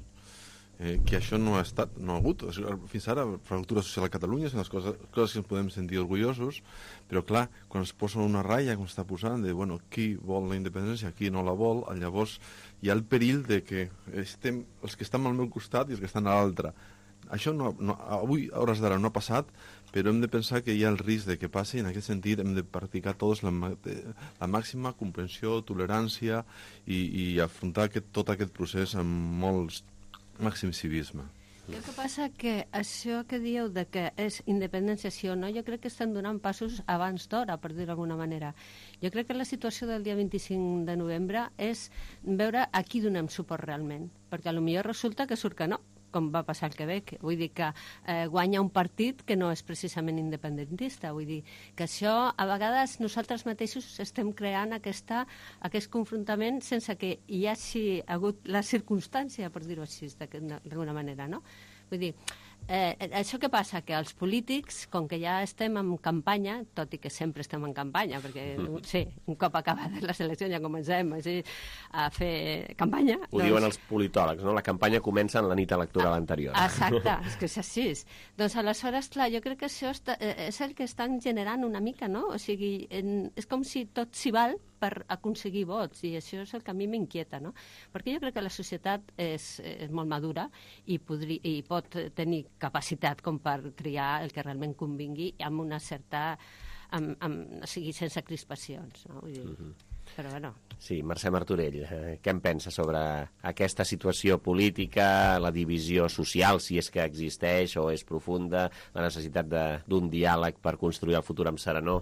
Eh, que això no ha estat, no ha hagut. Fins ara, la fractura social a Catalunya són les coses, coses que ens podem sentir orgullosos, però clar, quan es posa una ratlla, com està posant, de, bueno, qui vol la independència, qui no la vol, llavors hi ha el perill de que estem, els que estan al meu costat i els que estan a l'altre. Això no, no, avui, a hores d'ara, no ha passat, però hem de pensar que hi ha el risc de que passi. En aquest sentit, hem de practicar tots la, la màxima comprensió, tolerància i, i afrontar aquest, tot aquest procés amb molt màxim civisme. El que passa que això que dieu de que és independència sí o no, jo crec que estan donant passos abans d'hora, per dir-ho d'alguna manera. Jo crec que la situació del dia vint-i-cinc de novembre és veure a qui donem suport realment, perquè potser resulta que surt que no, com va passar al Quebec. Vull dir que eh, guanya un partit que no és precisament independentista. Vull dir que això, a vegades, nosaltres mateixos estem creant aquesta, aquest confrontament sense que hi hagi hagut la circumstància, per dir-ho així, d'alguna manera, no? Vull dir, eh, això que passa? Que els polítics, com que ja estem en campanya, tot i que sempre estem en campanya, perquè, mm. sí, un cop acabades les eleccions ja comencem així, a fer campanya. Ho doncs... diuen els politòlegs, no? La campanya comença en la nit electoral anterior. Exacte, és que és així. Doncs aleshores, clar, jo crec que això està, és el que estan generant una mica, no? O sigui, en, és com si tot s'hi val per aconseguir vots, i això és el que a mi m'inquieta, no? Perquè jo crec que la societat és, és molt madura i, podri, i pot tenir capacitat com per triar el que realment convingui amb una certa... Amb, amb, o sigui, sense crispacions, no? Vull dir, uh-huh. Però bueno... Sí, Mercè Martorell, eh, què en pensa sobre aquesta situació política, la divisió social, si és que existeix o és profunda, la necessitat d'un diàleg per construir el futur amb serenor?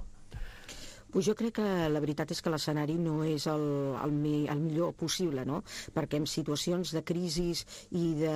Pues jo crec que la veritat és que l'escenari no és el, el, el millor possible, no? Perquè en situacions de crisi i de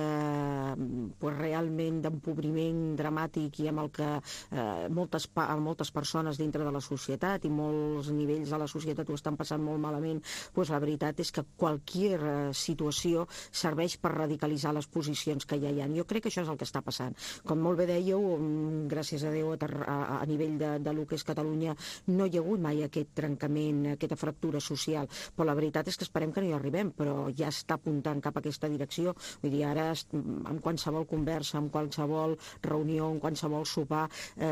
pues, realment d'empobriment dramàtic i amb el que eh, moltes, moltes persones dintre de la societat i molts nivells de la societat ho estan passant molt malament, pues, la veritat és que qualsevol situació serveix per radicalitzar les posicions que ja hi ha. Jo crec que això és el que està passant. Com molt bé dèieu, gràcies a Déu, a, a, a nivell de, de lo que és Catalunya, no hi ha hagut mai aquest trencament, aquesta fractura social, però la veritat és que esperem que no hi arribem, però ja està apuntant cap a aquesta direcció. Vull dir, ara en qualsevol conversa, en qualsevol reunió, en qualsevol sopar,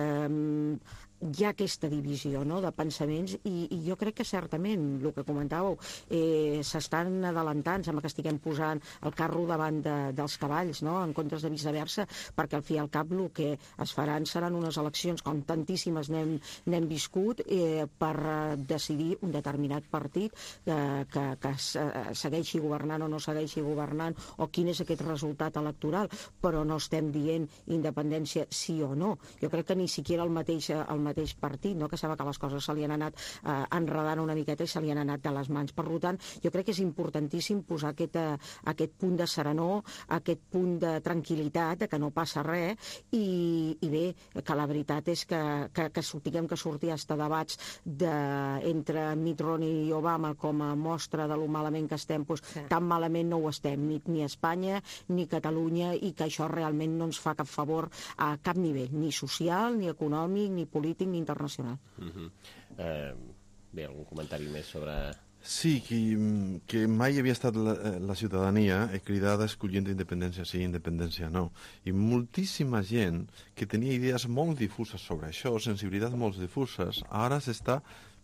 eh, hi ha aquesta divisió, no?, de pensaments i, i jo crec que certament, el que comentàveu, eh, s'estan adelantant, sembla que estiguem posant el carro davant de, dels cavalls, no?, en comptes de viceversa, perquè al fi i al cap el que es faran seran unes eleccions, com tantíssimes n'hem viscut, eh, per decidir un determinat partit eh, que, que segueixi governant o no segueixi governant, o quin és aquest resultat electoral, però no estem dient independència sí o no. Jo crec que ni siquiera el mateix, el mateix partit, no?, que sembla que les coses se li han anat eh, enredant una miqueta i se li han anat de les mans. Per tant, jo crec que és importantíssim posar aquest, eh, aquest punt de serenor, aquest punt de tranquil·litat, de que no passa res, i, i bé, que la veritat és que, que, que tinguem que sortir hasta debats de, entre Mitt Romney i Obama com a mostra de lo malament que estem, doncs, sí. Tan malament no ho estem, ni, ni Espanya ni Catalunya, i que això realment no ens fa cap favor a cap nivell, ni social, ni econòmic, ni polític, ni internacional. Uh-huh. eh, bé, algun comentari més sobre... Sí, que, que mai havia estat la, la ciutadania cridada escollint independència sí, independència no. I moltíssima gent que tenia idees molt difuses sobre això, sensibilitats molt difuses, ara s'està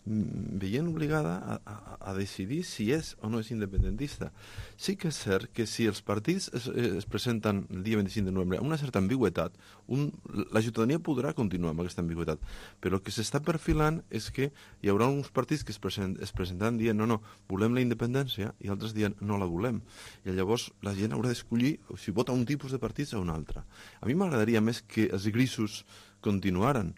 veient obligada a, a, a decidir si és o no és independentista. Sí que és cert que si els partits es, es presenten el dia vint-i-cinc de novembre amb una certa ambigüetat, un, la ciutadania podrà continuar amb aquesta ambigüetat, però el que s'està perfilant és que hi haurà uns partits que es, present, es presentaran dient no, no, volem la independència, i altres dient no la volem. I llavors la gent haurà d'escollir si vota un tipus de partits o un altre. A mi m'agradaria més que els grisos continuaren,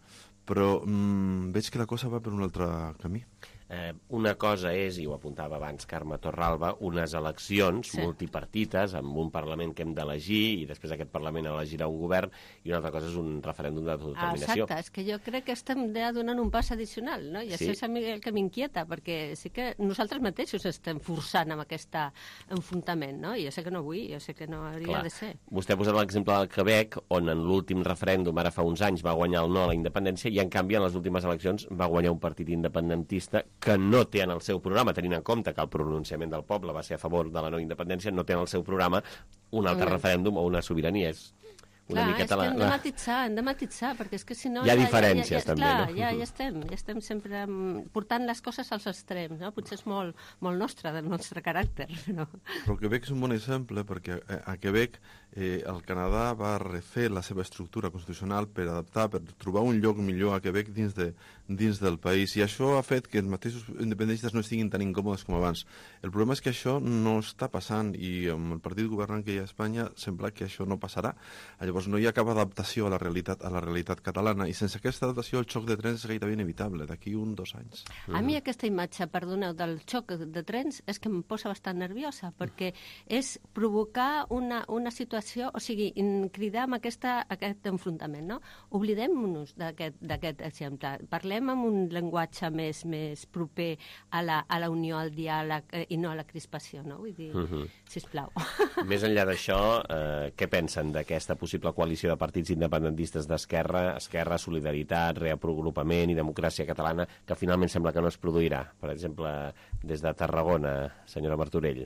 però mm, veig que la cosa va per un altre camí. Eh, una cosa és, i ho apuntava abans Carme Torralba, unes eleccions sí. multipartites amb un Parlament que hem d'elegir i després aquest Parlament elegirà un govern, i una altra cosa és un referèndum d'autodeterminació. Exacte, és que jo crec que estem ja donant un pas addicional, no? I sí. això és el que m'inquieta, perquè sí que nosaltres mateixos estem forçant amb aquest enfrontament, no? I jo sé que no vull, jo sé que no hauria Clar. de ser. Vostè ha posat l'exemple del Quebec, on en l'últim referèndum, ara fa uns anys, va guanyar el no a la independència, i en canvi en les últimes eleccions va guanyar un partit independentista que no té en el seu programa, tenint en compte que el pronunciament del poble va ser a favor de la no independència, no té en el seu programa un altre referèndum o una sobirania. És una clar, miqueta és que la... hem de matitzar, hem de matitzar, perquè és que si no... Hi ha ja, diferències, ja, ja, ja, també, clar, no? Ja, ja estem, ja estem sempre portant les coses als extrems, no? Potser és molt, molt nostre, del nostre caràcter, no? Però el Quebec és un bon exemple, perquè a Quebec eh, el Canadà va refer la seva estructura constitucional per adaptar, per trobar un lloc millor a Quebec dins, de, dins del país, i això ha fet que els mateixos independentistes no estiguin tan incòmodes com abans. El problema és que això no està passant, i amb el partit governant que hi ha a Espanya sembla que això no passarà. Llavors no hi ha cap adaptació a la realitat, a la realitat catalana, i sense aquesta adaptació el xoc de trens és gairebé inevitable, d'aquí un, dos anys. A mi aquesta imatge, perdoneu, del xoc de trens és que em posa bastant nerviosa, perquè és provocar una, una situació, o sigui, cridar amb aquesta, aquest enfrontament, no? Oblidem-nos d'aquest exemple. Parlem amb un llenguatge més, més proper a la, a la unió, al diàleg, eh, i no a la crispació, no? Vull dir, uh -huh. sisplau. Més enllà d'això, eh, què pensen d'aquesta possible coalició de partits independentistes d'Esquerra, Esquerra, Solidaritat, Reaprogrupament i Democràcia Catalana, que finalment sembla que no es produirà? Per exemple, des de Tarragona, senyora Martorell.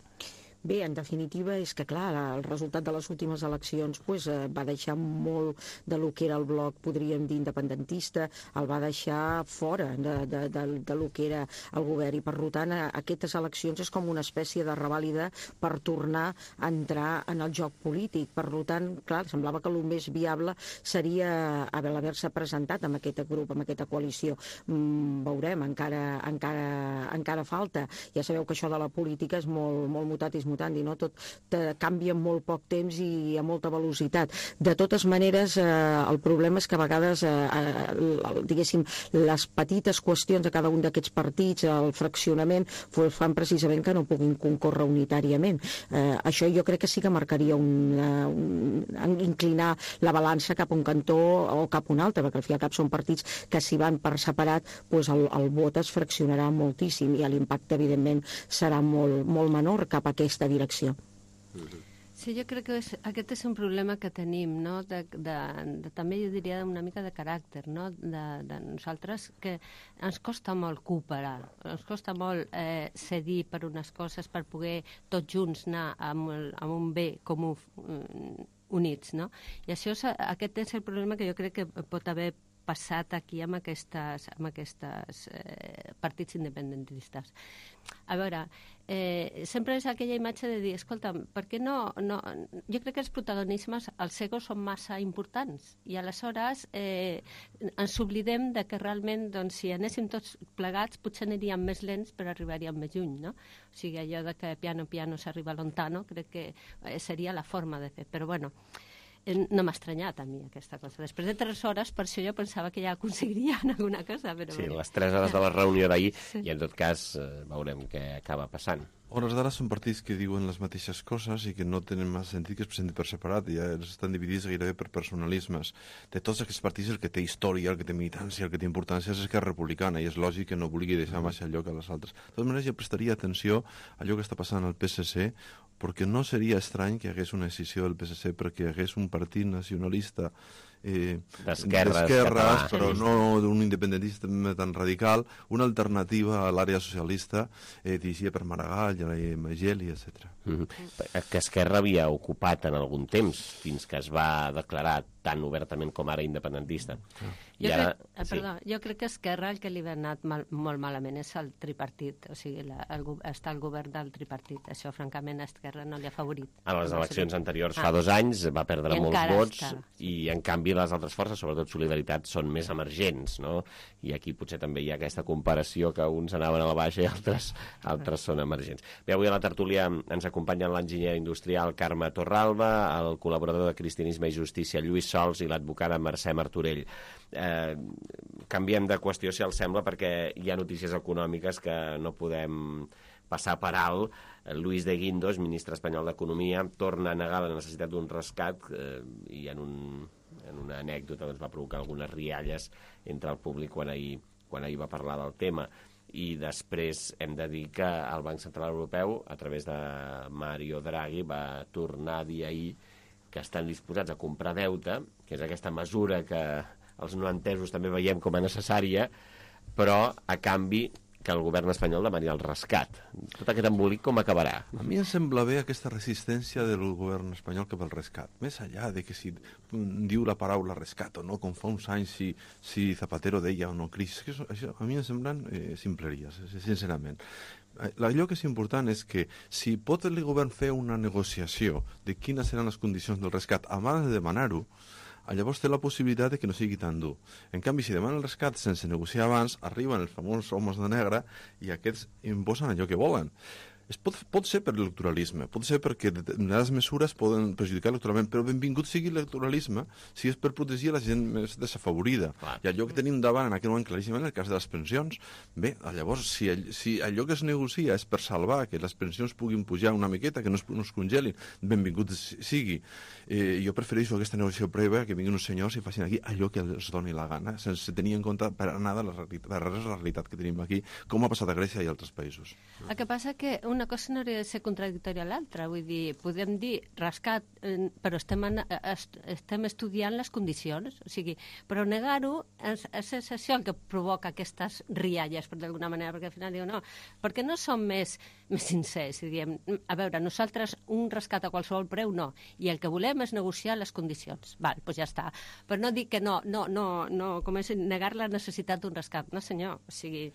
Bé, en definitiva, és que, clar, el resultat de les últimes eleccions pues, eh, va deixar molt de lo que era el bloc, podríem dir, independentista, el va deixar fora de, de, de, de lo que era el govern, i per tant aquestes eleccions és com una espècie de revàlida per tornar a entrar en el joc polític. Per tant, clar, semblava que el més viable seria haver-se presentat amb aquest grup, amb aquesta coalició. Mm, veurem, encara, encara, encara falta. Ja sabeu que això de la política és molt, molt mutat i és mutant, i no tot canvia en molt poc temps i a molta velocitat. De totes maneres, eh, el problema és que a vegades, eh, eh, diguéssim, les petites qüestions de cada un d'aquests partits, el fraccionament, fan precisament que no puguin concórrer unitàriament. Eh, això jo crec que sí que marcaria un, un, un inclinar la balança cap a un cantó o cap a un altre, perquè al fi i al cap són partits que si van per separat, doncs el, el vot es fraccionarà moltíssim i l'impacte, evidentment, serà molt, molt menor cap a aquesta direcció. Sí, jo crec que és, aquest és un problema que tenim, no? de, de, de, també jo diria una mica de caràcter, no? de, de nosaltres, que ens costa molt cooperar, ens costa molt eh, cedir per unes coses per poder tots junts anar amb, el, amb un bé comú eh, units, no? I això és, aquest és el problema que jo crec que pot haver passat aquí amb aquestes, amb aquestes eh, partits independentistes. A veure, eh, sempre és aquella imatge de dir, escolta, per què no, no... Jo crec que els protagonismes, els egos són massa importants, i aleshores eh, ens oblidem de que realment, doncs, si anéssim tots plegats, potser aniríem més lents però arribaríem més lluny, no? O sigui, allò de que piano piano s'arriba lontano, crec que eh, seria la forma de fer, però bueno, no m'ha estranyat a mi aquesta cosa. Després de tres hores, per això jo pensava que ja aconseguirien alguna cosa. Però sí, les tres hores de la reunió d'ahir, sí. I en tot cas eh, veurem què acaba passant. A hores d'ara són partits que diuen les mateixes coses i que no tenen més sentit que es presenten per separat, i ja estan dividits gairebé per personalismes. De tots aquests partits, el que té història, el que té militància, el que té importància és Esquerra Republicana, i és lògic que no vulgui deixar massa lloc a les altres. De totes maneres, jo prestaria atenció a allò que està passant al P S C, perquè no seria estrany que hi hagués una decisió del P S C perquè hi hagués un partit nacionalista eh, d'esquerres, però no d'un independentista tan radical, una alternativa a l'àrea socialista eh, dirigida per Maragall, Mageli, etcètera. Mm-hmm. Que Esquerra havia ocupat en algun temps, fins que es va declarar tan obertament com ara independentista. Jo, I ara, crec, eh, perdó, sí. jo crec que Esquerra el que li ha anat mal, molt malament és el tripartit, o sigui, la, el, està el govern del tripartit. Això, francament, a Esquerra no li ha favorit. A les eleccions anteriors, ah. fa dos anys, va perdre molts vots, està. I en canvi les altres forces, sobretot Solidaritat, són més emergents, no? I aquí potser també hi ha aquesta comparació que uns anaven a la baixa i altres, altres ah. són emergents. Bé, avui a la tertúlia ens acompanyen l'enginyer industrial Carme Torralba, el col·laborador de Cristianisme i Justícia Lluís Sols i l'advocada Mercè Martorell. Eh, canviem de qüestió, si els sembla, perquè hi ha notícies econòmiques que no podem passar per alt. Luis de Guindos, ministre espanyol d'Economia, torna a negar la necessitat d'un rescat eh, i en, un, en una anècdota doncs, va provocar algunes rialles entre el públic quan ahir, quan ahir va parlar del tema. I després hem de dir que el Banc Central Europeu, a través de Mario Draghi, va tornar a dir ahir que estan disposats a comprar deute, que és aquesta mesura que els no entesos també veiem com a necessària, però a canvi que el govern espanyol demani el rescat. Tot aquest embolic com acabarà? A mi em sembla bé aquesta resistència del govern espanyol cap al rescat. Més enllà de que si diu la paraula rescat o no, com fa uns anys si, si Zapatero deia o no crisi, això, això a mi em semblen eh, simpleries, sincerament. Allò que és important és que si pot el govern fer una negociació de quines seran les condicions del rescat abans de demanar-ho, llavors té la possibilitat de que no sigui tan dur. En canvi, si demana el rescat sense negociar abans, arriben els famosos homes de negre i aquests imposen allò que volen. Es pot, pot ser per l'electoralisme, pot ser perquè determinades mesures poden perjudicar electoralment, però benvingut sigui l'electoralisme si és per protegir la gent més desafavorida. Clar. I allò que tenim davant en aquest moment claríssimament, el cas de les pensions, bé, llavors, si, si allò que es negocia és per salvar que les pensions puguin pujar una miqueta, que no es, no es congelin, benvingut sigui. Eh, jo prefereixo aquesta negociació prèvia que vinguin uns senyors i facin aquí allò que els doni la gana, sense tenir en compte per nada la realitat, la realitat que tenim aquí, com ha passat a Grècia i altres països. El que passa que una cosa no hauria de ser contradictòria a l'altra, vull dir, podem dir rescat, eh, però estem, en, est, estem estudiant les condicions, o sigui, però negar-ho és, és això el que provoca aquestes rialles, per d'alguna manera, perquè al final diu, no, perquè no som més, més sincers, i diem, a veure, nosaltres un rescat a qualsevol preu no, i el que volem és negociar les condicions, val, doncs ja està, però no dir que no, no, no, no com és negar la necessitat d'un rescat, no senyor, o sigui,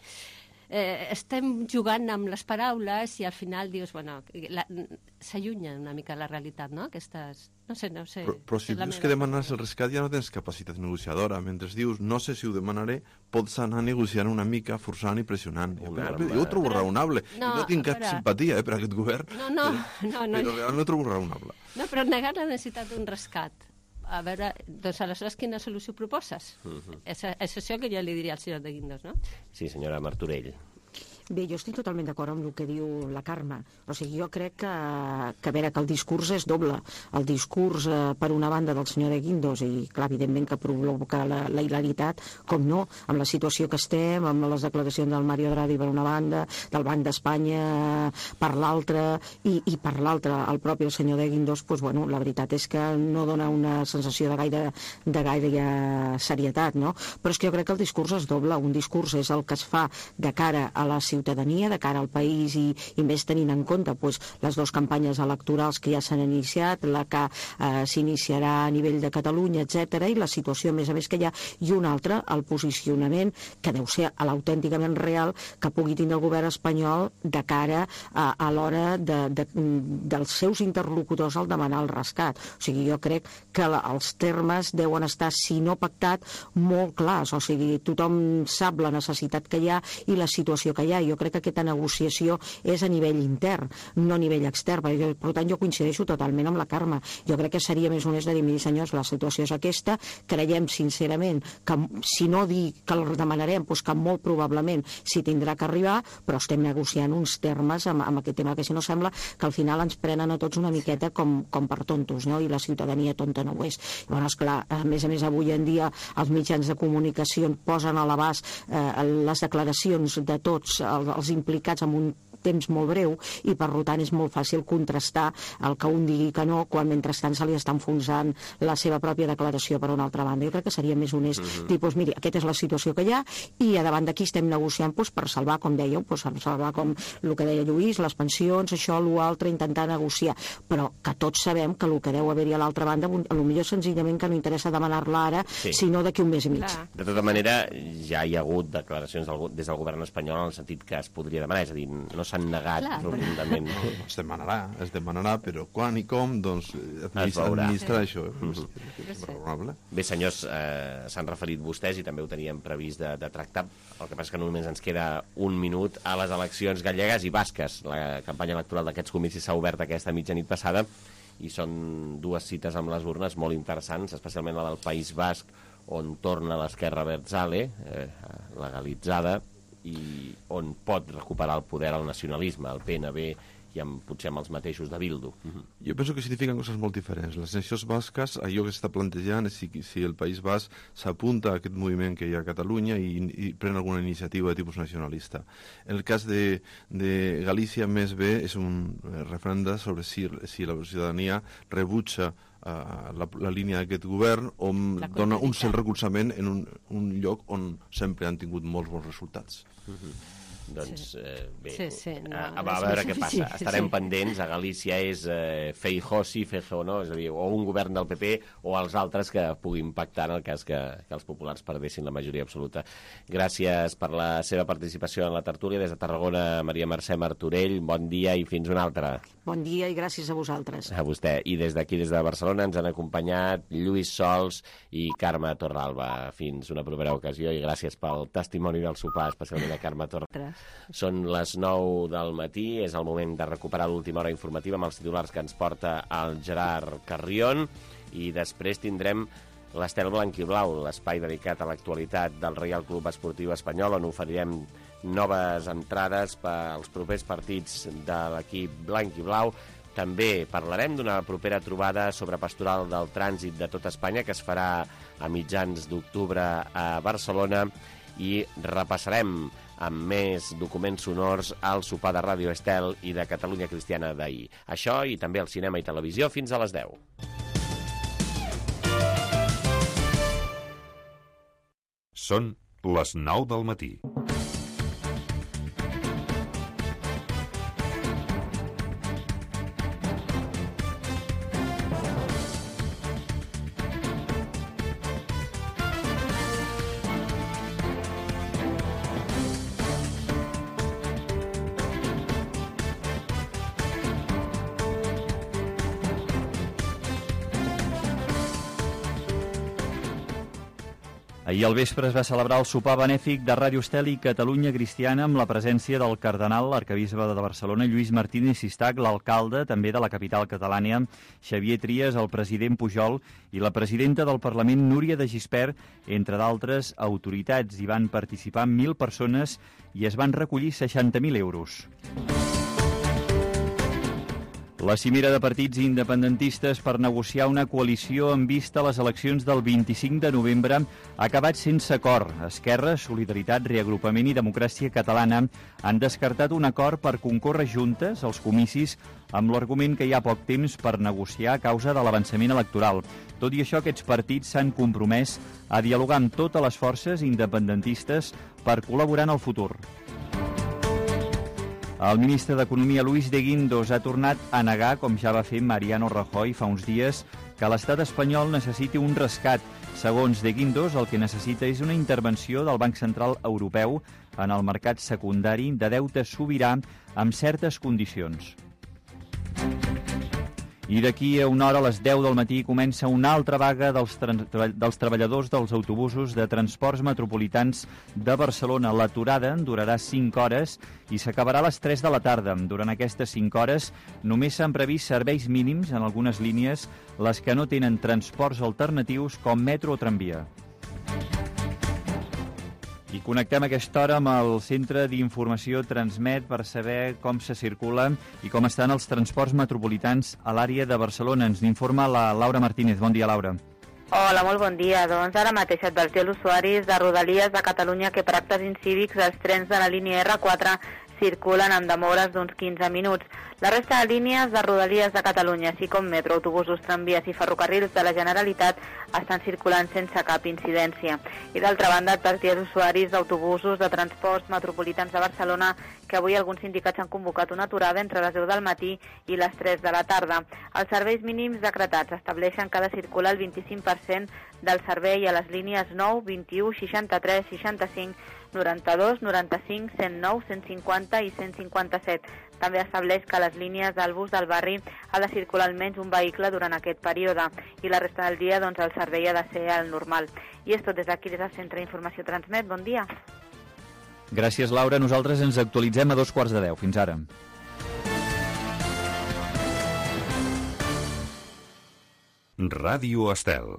Eh, estem jugant amb les paraules i al final dius, bueno, s'allunya una mica la realitat, no? Aquestes, no sé, no sé. Però, però si dius que demanes el rescat ja no tens capacitat negociadora. Mentre dius, no sé si ho demanaré, pots anar negociant una mica, forçant i pressionant. Jo, jo ho trobo però, raonable. No, no tinc cap veure, simpatia eh, per aquest govern. No, no, però, no, no. Però realment ho trobo raonable. No, però negar la necessitat d'un rescat. A veure, doncs aleshores quina solució proposes? Uh-huh. és, és això que jo li diria al senyor de Guindos, no? Sí, senyora Martorell. Bé, jo estic totalment d'acord amb el que diu la Carme. O sigui, jo crec que, que, a veure, que el discurs és doble. El discurs, eh, per una banda, del senyor de Guindos, i, clar, evidentment que provoca la, la hilaritat, com no, amb la situació que estem, amb les declaracions del Mario Draghi per una banda, del Banc d'Espanya per l'altra, i, i per l'altra, el propi el senyor de Guindos, doncs, bueno, la veritat és que no dona una sensació de gaire, de gaire ja serietat, no? Però és que jo crec que el discurs és doble. Un discurs és el que es fa de cara a la ciutadania, ciutadania, de cara al país i, i més tenint en compte pues, les dues campanyes electorals que ja s'han iniciat, la que eh, s'iniciarà a nivell de Catalunya, etcètera, i la situació, a més a més, que hi ha, i una altra, el posicionament, que deu ser l'autènticament real, que pugui tindre el govern espanyol de cara a, a l'hora de, de, dels seus interlocutors al demanar el rescat. O sigui, jo crec que la, els termes deuen estar, si no pactat, molt clars. O sigui, tothom sap la necessitat que hi ha i la situació que hi ha. Jo crec que aquesta negociació és a nivell intern, no a nivell extern. Per, per tant, jo coincideixo totalment amb la Carme. Jo crec que seria més honest de dir, miri, senyors, la situació és aquesta, creiem sincerament que, si no dir que el demanarem, doncs que molt probablement s'hi tindrà que arribar, però estem negociant uns termes amb, amb aquest tema, que si no sembla que al final ens prenen a tots una miqueta com, com per tontos, no? I la ciutadania tonta no ho és. I, bueno, esclar, a més a més, avui en dia els mitjans de comunicació posen a l'abast eh, les declaracions de tots els, els implicats en un temps molt breu i per tant és molt fàcil contrastar el que un digui que no quan mentrestant se li està enfonsant la seva pròpia declaració per una altra banda. Jo crec que seria més honest uh-huh. dir, doncs miri, aquesta és la situació que hi ha i a davant d'aquí estem negociant doncs, per salvar, com dèieu, doncs, per salvar com el que deia Lluís, les pensions, això, l'altre, intentar negociar, però que tots sabem que el que deu haver-hi a l'altra banda potser senzillament que no interessa demanar-la ara, sí. sinó d'aquí un mes i mig. Clar. De tota manera, ja hi ha hagut declaracions del, des del govern espanyol en el sentit que es podria demanar, és a dir, no s'han negat rotundament. No, es demanarà, es demanarà, però quan i com, doncs, administrar això. Mm-hmm. És raonable. Bé, senyors, eh, s'han referit vostès i també ho teníem previst de, de tractar. El que passa és que només ens queda un minut a les eleccions gallegues i basques. La campanya electoral d'aquests comicis s'ha obert aquesta mitjanit passada i són dues cites amb les urnes molt interessants, especialment la del País Basc, on torna l'esquerra abertzale, eh, legalitzada, i on pot recuperar el poder al nacionalisme, el P N B, i amb, potser amb els mateixos de Bildu. Uh-huh. Jo penso que signifiquen coses molt diferents. Les nacions basques, allò que s'està plantejant és si, si el País Basc s'apunta a aquest moviment que hi ha a Catalunya i, i pren alguna iniciativa de tipus nacionalista. En el cas de, de Galícia, més bé, és un referenda sobre si, si la ciutadania rebutja uh, la, la línia d'aquest govern o dona un cert recolzament en un, un lloc on sempre han tingut molts bons resultats. Uh-huh. Doncs eh, bé, sí, sí, no, a, a, a veure què passa. Sí, Estarem sí. pendents. A Galícia és eh, Feijóo sí, Feijóo no, és a dir, o un govern del P P o els altres que puguin pactar en el cas que, que els populars perdessin la majoria absoluta. Gràcies per la seva participació en la tertúlia. Des de Tarragona, Maria Mercè Martorell, bon dia i fins una altra. Bon dia i gràcies a vosaltres. A vostè. I des d'aquí, des de Barcelona, ens han acompanyat Lluís Sols i Carme Torralba. Fins una propera ocasió i gràcies pel testimoni del sopar, especialment a Carme Torralba. Són les nou del matí, és el moment de recuperar l'última hora informativa amb els titulars que ens porta el Gerard Carrion i després tindrem l'Estel Blanc i Blau, l'espai dedicat a l'actualitat del Reial Club Esportiu Espanyol, on oferirem noves entrades pels propers partits de l'equip blanc i blau. També parlarem d'una propera trobada sobre pastoral del trànsit de tot Espanya que es farà a mitjans d'octubre a Barcelona i repassarem amb més documents sonors al sopar de Ràdio Estel i de Catalunya Cristiana d'ahir. Això i també el cinema i televisió fins a les deu. Són les nou del matí. Ahir al vespre es va celebrar el sopar benèfic de Ràdio Estel i Catalunya Cristiana amb la presència del cardenal, l'arquebisbe de Barcelona, Lluís Martínez Sistac, l'alcalde també de la capital catalana, Xavier Trias, el president Pujol i la presidenta del Parlament, Núria de Gispert, entre d'altres autoritats. Hi van participar mil persones i es van recollir seixanta mil euros. La cimera de partits independentistes per negociar una coalició en vista a les eleccions del vint-i-cinc de novembre ha acabat sense acord. Esquerra, Solidaritat, Reagrupament i Democràcia Catalana han descartat un acord per concórrer juntes als comicis amb l'argument que hi ha poc temps per negociar a causa de l'avançament electoral. Tot i això, aquests partits s'han compromès a dialogar amb totes les forces independentistes per col·laborar en el futur. El ministre d'Economia, Luis de Guindos, ha tornat a negar, com ja va fer Mariano Rajoy fa uns dies, que l'estat espanyol necessiti un rescat. Segons de Guindos, el que necessita és una intervenció del Banc Central Europeu en el mercat secundari de deute sobirà amb certes condicions. I d'aquí a una hora, a les deu del matí, comença una altra vaga dels, dels treballadors dels autobusos de transports metropolitans de Barcelona. L'aturada durarà cinc hores i s'acabarà a les tres de la tarda. Durant aquestes cinc hores només s'han previst serveis mínims en algunes línies, les que no tenen transports alternatius com metro o tramvia. I connectem a aquesta hora amb el Centre d'Informació Transmet per saber com se circula i com estan els transports metropolitans a l'àrea de Barcelona. Ens n'informa la Laura Martínez. Bon dia, Laura. Hola, molt bon dia. Doncs ara mateix advertir els usuaris de Rodalies de Catalunya que per actes incívics els trens de la línia erre quatre circulen amb demores d'uns quinze minuts. La resta de línies de Rodalies de Catalunya, així com metro, autobusos, tramvies i ferrocarrils de la Generalitat, estan circulant sense cap incidència. I d'altra banda, advertir els usuaris d'autobusos de transports metropolitans de Barcelona que avui alguns sindicats han convocat una aturada entre les deu del matí i les tres de la tarda. Els serveis mínims decretats estableixen que ha de circular el vint-i-cinc per cent del servei a les línies nou, vint-i-u, seixanta-tres, seixanta-cinc, noranta-dos, noranta-cinc, cent nou, cent cinquanta i cent cinquanta-set. També estableix que a les línies del bus del barri ha de circular almenys un vehicle durant aquest període i la resta del dia doncs, el servei ha de ser el normal. I és tot des d'aquí, des del Centre d'Informació Transmet. Bon dia. Gràcies, Laura. Nosaltres ens actualitzem a dos quarts de deu. Fins ara. Ràdio Estel.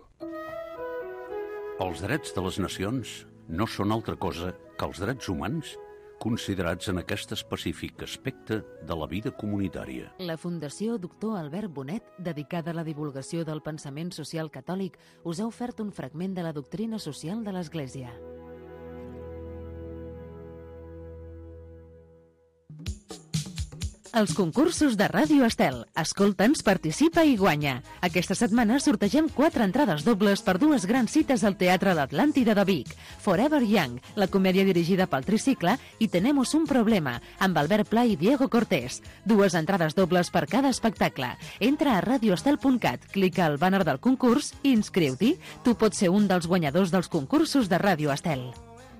Els drets de les nacions no són altra cosa que els drets humans considerats en aquest específic aspecte de la vida comunitària. La Fundació Doctor Albert Bonet, dedicada a la divulgació del pensament social catòlic, us ha ofert un fragment de la doctrina social de l'Església. Els concursos de Ràdio Estel. Escolta'ns, participa i guanya. Aquesta setmana sortegem quatre entrades dobles per dues grans cites al Teatre l'Atlàntida de Vic. Forever Young, la comèdia dirigida pel tricicle, i Tenemos un problema, amb Albert Pla i Diego Cortés. Dues entrades dobles per cada espectacle. Entra a radioestel punt cat, clica al banner del concurs i inscriu-t'hi. Tu pots ser un dels guanyadors dels concursos de Ràdio Estel.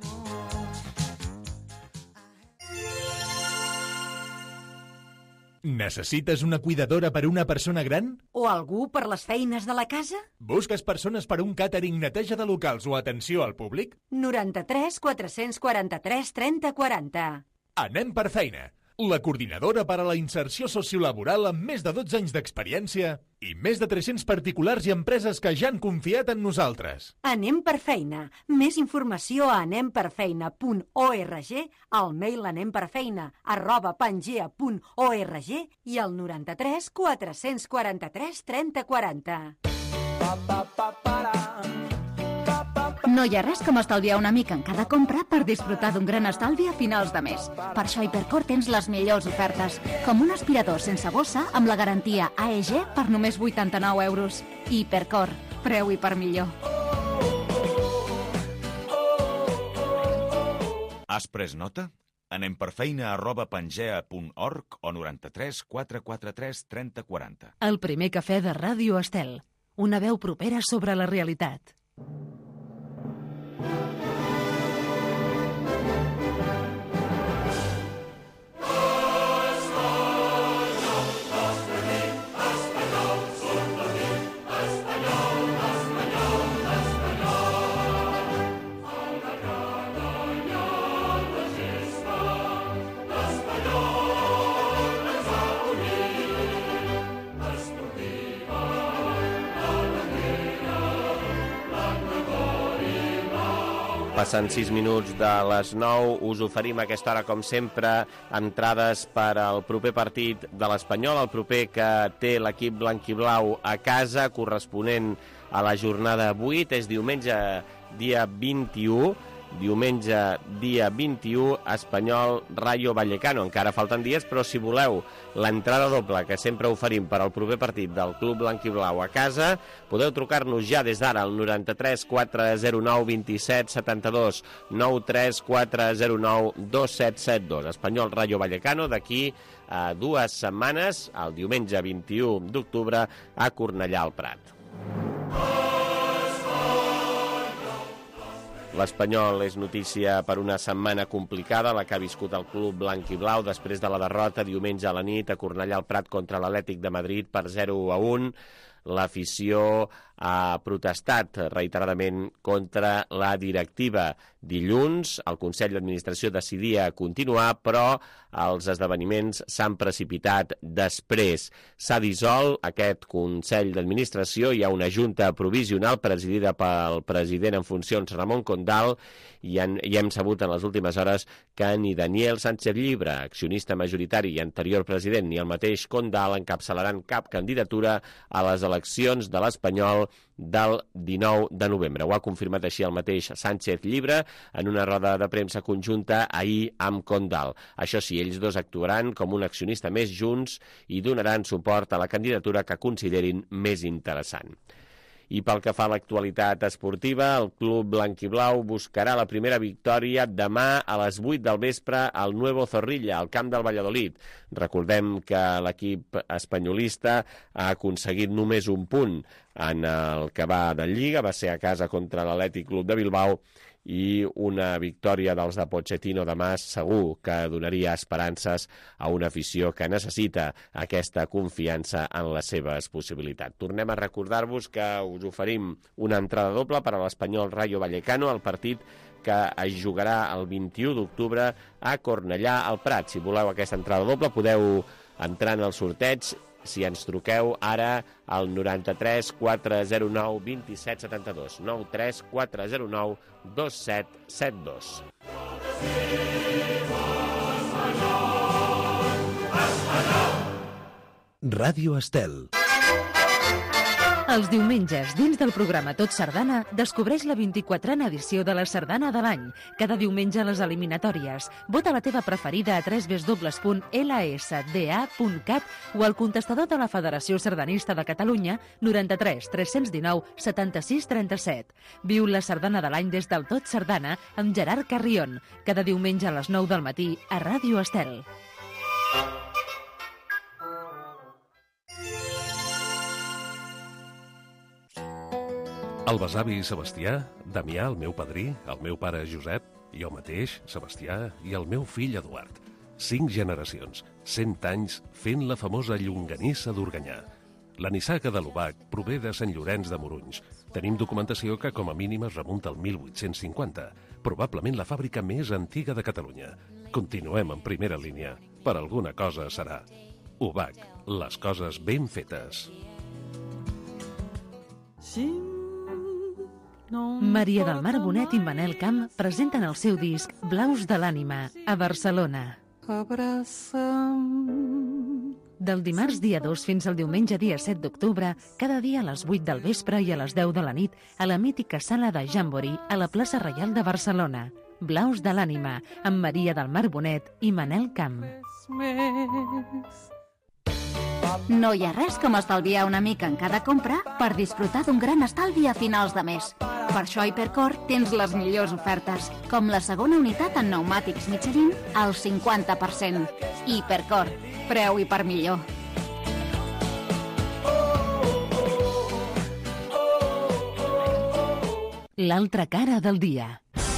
Necessites una cuidadora per a una persona gran? O algú per les feines de la casa? Busques persones per a un càtering, neteja de locals o atenció al públic? noranta-tres quatre-cents quaranta-tres trenta quaranta. Anem per feina. La coordinadora per a la inserció sociolaboral amb més de dotze anys d'experiència i més de tres-cents particulars i empreses que ja han confiat en nosaltres. Anem per feina. Més informació a anemperfeina punt org, al mail anemperfeina arroba pangea punt org i al noranta-tres quatre-cents quaranta-tres trenta quaranta. No hi ha res com estalviar una mica en cada compra per disfrutar d'un gran estalvi a finals de mes. Per això a Hipercor tens les millors ofertes, com un aspirador sense bossa amb la garantia A E G per només vuitanta-nou euros. Hipercor, preu i per millor. Has pres nota? Anem per feina arroba pangea punt org o noranta-tres quatre quaranta-tres trenta quaranta. El primer cafè de Ràdio Estel. Una veu propera sobre la realitat. Passant sis minuts de les nou, us oferim a aquesta hora, com sempre, entrades per al proper partit de l'Espanyol, el proper que té l'equip blanquiblau a casa, corresponent a la jornada vuit, és diumenge dia vint-i-u, diumenge dia vint-i-u, Espanyol Rayo Vallecano. Encara falten dies, però si voleu l'entrada doble que sempre oferim per al proper partit del Club Blanquiblau a casa, podeu trucar-nos ja des d'ara al noranta-tres quatre zero nou vint-i-set setanta-dos, nou tres quatre zero nou dos set set dos. Espanyol Rayo Vallecano d'aquí a dues setmanes, el diumenge vint-i-u d'octubre, a Cornellà al Prat. L'Espanyol és notícia per una setmana complicada, la que ha viscut el club blanc-i-blau després de la derrota diumenge a la nit a Cornellà al Prat contra l'Atlètic de Madrid per zero a un. L'afició ha protestat reiteradament contra la directiva. Dilluns el Consell d'Administració decidia continuar, però els esdeveniments s'han precipitat després. S'ha dissolt aquest Consell d'Administració, hi ha una junta provisional presidida pel president en funcions Ramon Condal, i, han, i hem sabut en les últimes hores que ni Daniel Sánchez Llibre, accionista majoritari i anterior president, ni el mateix Condal encapçalaran cap candidatura a les eleccions de l'Espanyol del dinou de novembre. Ho ha confirmat així el mateix Sánchez Llibre en una roda de premsa conjunta ahir amb Condal. Això sí, ells dos actuaran com un accionista més junts i donaran suport a la candidatura que considerin més interessant. I pel que fa a l'actualitat esportiva, el club blanquiblau buscarà la primera victòria demà a les vuit del vespre al Nuevo Zorrilla, al camp del Valladolid. Recordem que l'equip espanyolista ha aconseguit només un punt en el que va de Lliga, va ser a casa contra l'Atlètic Club de Bilbao, i una victòria dels de Pochettino demà segur que donaria esperances a una afició que necessita aquesta confiança en les seves possibilitats. Tornem a recordar-vos que us oferim una entrada doble per a l'Espanyol Rayo Vallecano, el partit que es jugarà el vint-i-u d'octubre a Cornellà al Prat. Si voleu aquesta entrada doble podeu entrant al sorteig si ens truqueu ara al noranta-tres quatre zero nou dos set set dos, nou tres quatre zero nou dos set set dos. Ràdio Estel. Els diumenges, dins del programa Tot Sardana, descobreix la vint-i-quatrena edició de la Sardana de l'any. Cada diumenge a les eliminatòries. Vota la teva preferida a w w w punt l s d a punt cat o al contestador de la Federació Sardanista de Catalunya noranta-tres tres cents dinou setanta-sis trenta-set. Viu la Sardana de l'any des del Tot Sardana amb Gerard Carrion. Cada diumenge a les nou del matí a Ràdio Estel. El besavi Sebastià, Damià, el meu padrí, el meu pare Josep, jo mateix, Sebastià, i el meu fill Eduard. Cinc generacions, cent anys, fent la famosa llonganissa d'Organyà. La nissaga de l'Ubac prové de Sant Llorenç de Morunys. Tenim documentació que com a mínim es remunta al mil vuit-cents cinquanta, probablement la fàbrica més antiga de Catalunya. Continuem en primera línia. Per alguna cosa serà. Ubac, les coses ben fetes. Sí. Maria del Mar Bonet i Manel Camp presenten el seu disc Blaus de l'ànima a Barcelona. Del dimarts dia dos fins al diumenge dia set d'octubre, cada dia a les vuit del vespre i a les deu de la nit a la mítica sala de Jamboree a la plaça Reial de Barcelona. Blaus de l'ànima amb Maria del Mar Bonet i Manel Camp. No hi ha res com estalviar una mica en cada compra per disfrutar d'un gran estalvi a finals de mes. Per això a Hipercor tens les millors ofertes, com la segona unitat en pneumàtics Michelin al cinquanta per cent. Hipercor, preu i per millor. L'altra cara del dia.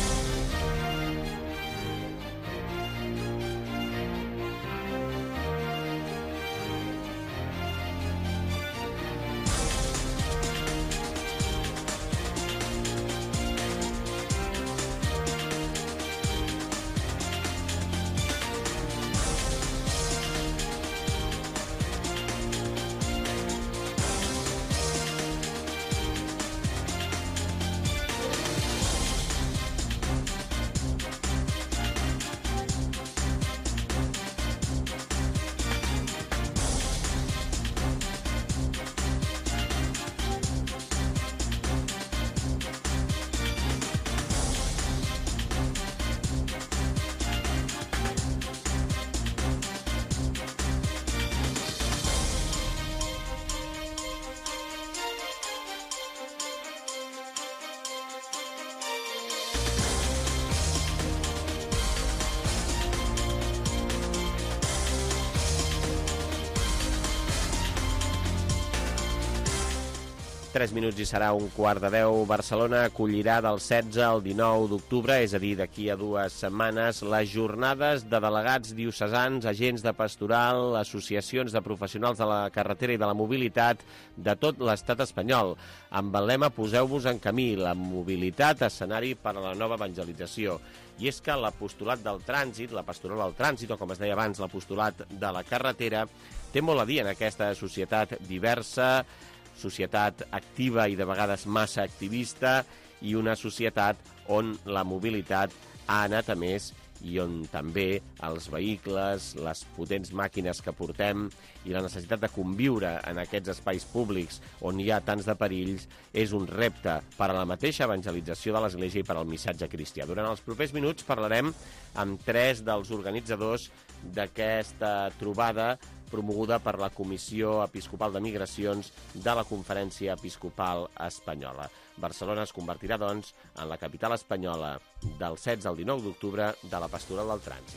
Tres minuts i serà un quart de deu. Barcelona acollirà del setze al dinou d'octubre, és a dir, d'aquí a dues setmanes, les jornades de delegats diocesans, agents de pastoral, associacions de professionals de la carretera i de la mobilitat de tot l'estat espanyol. Amb el lema Poseu-vos en camí, la mobilitat, escenari per a la nova evangelització. I és que l'apostolat del trànsit, la pastoral del trànsit, o com es deia abans, l'apostolat de la carretera, té molt a dir en aquesta societat diversa, societat activa i de vegades massa activista, i una societat on la mobilitat ha anat a més i on també els vehicles, les potents màquines que portem i la necessitat de conviure en aquests espais públics on hi ha tants de perills és un repte per a la mateixa evangelització de l'Església i per al missatge cristià. Durant els propers minuts parlarem amb tres dels organitzadors d'aquesta trobada promoguda per la Comissió Episcopal de Migracions de la Conferència Episcopal Espanyola. Barcelona es convertirà, doncs, en la capital espanyola del setze al dinou d'octubre de la Pastoral del Trànsit. . '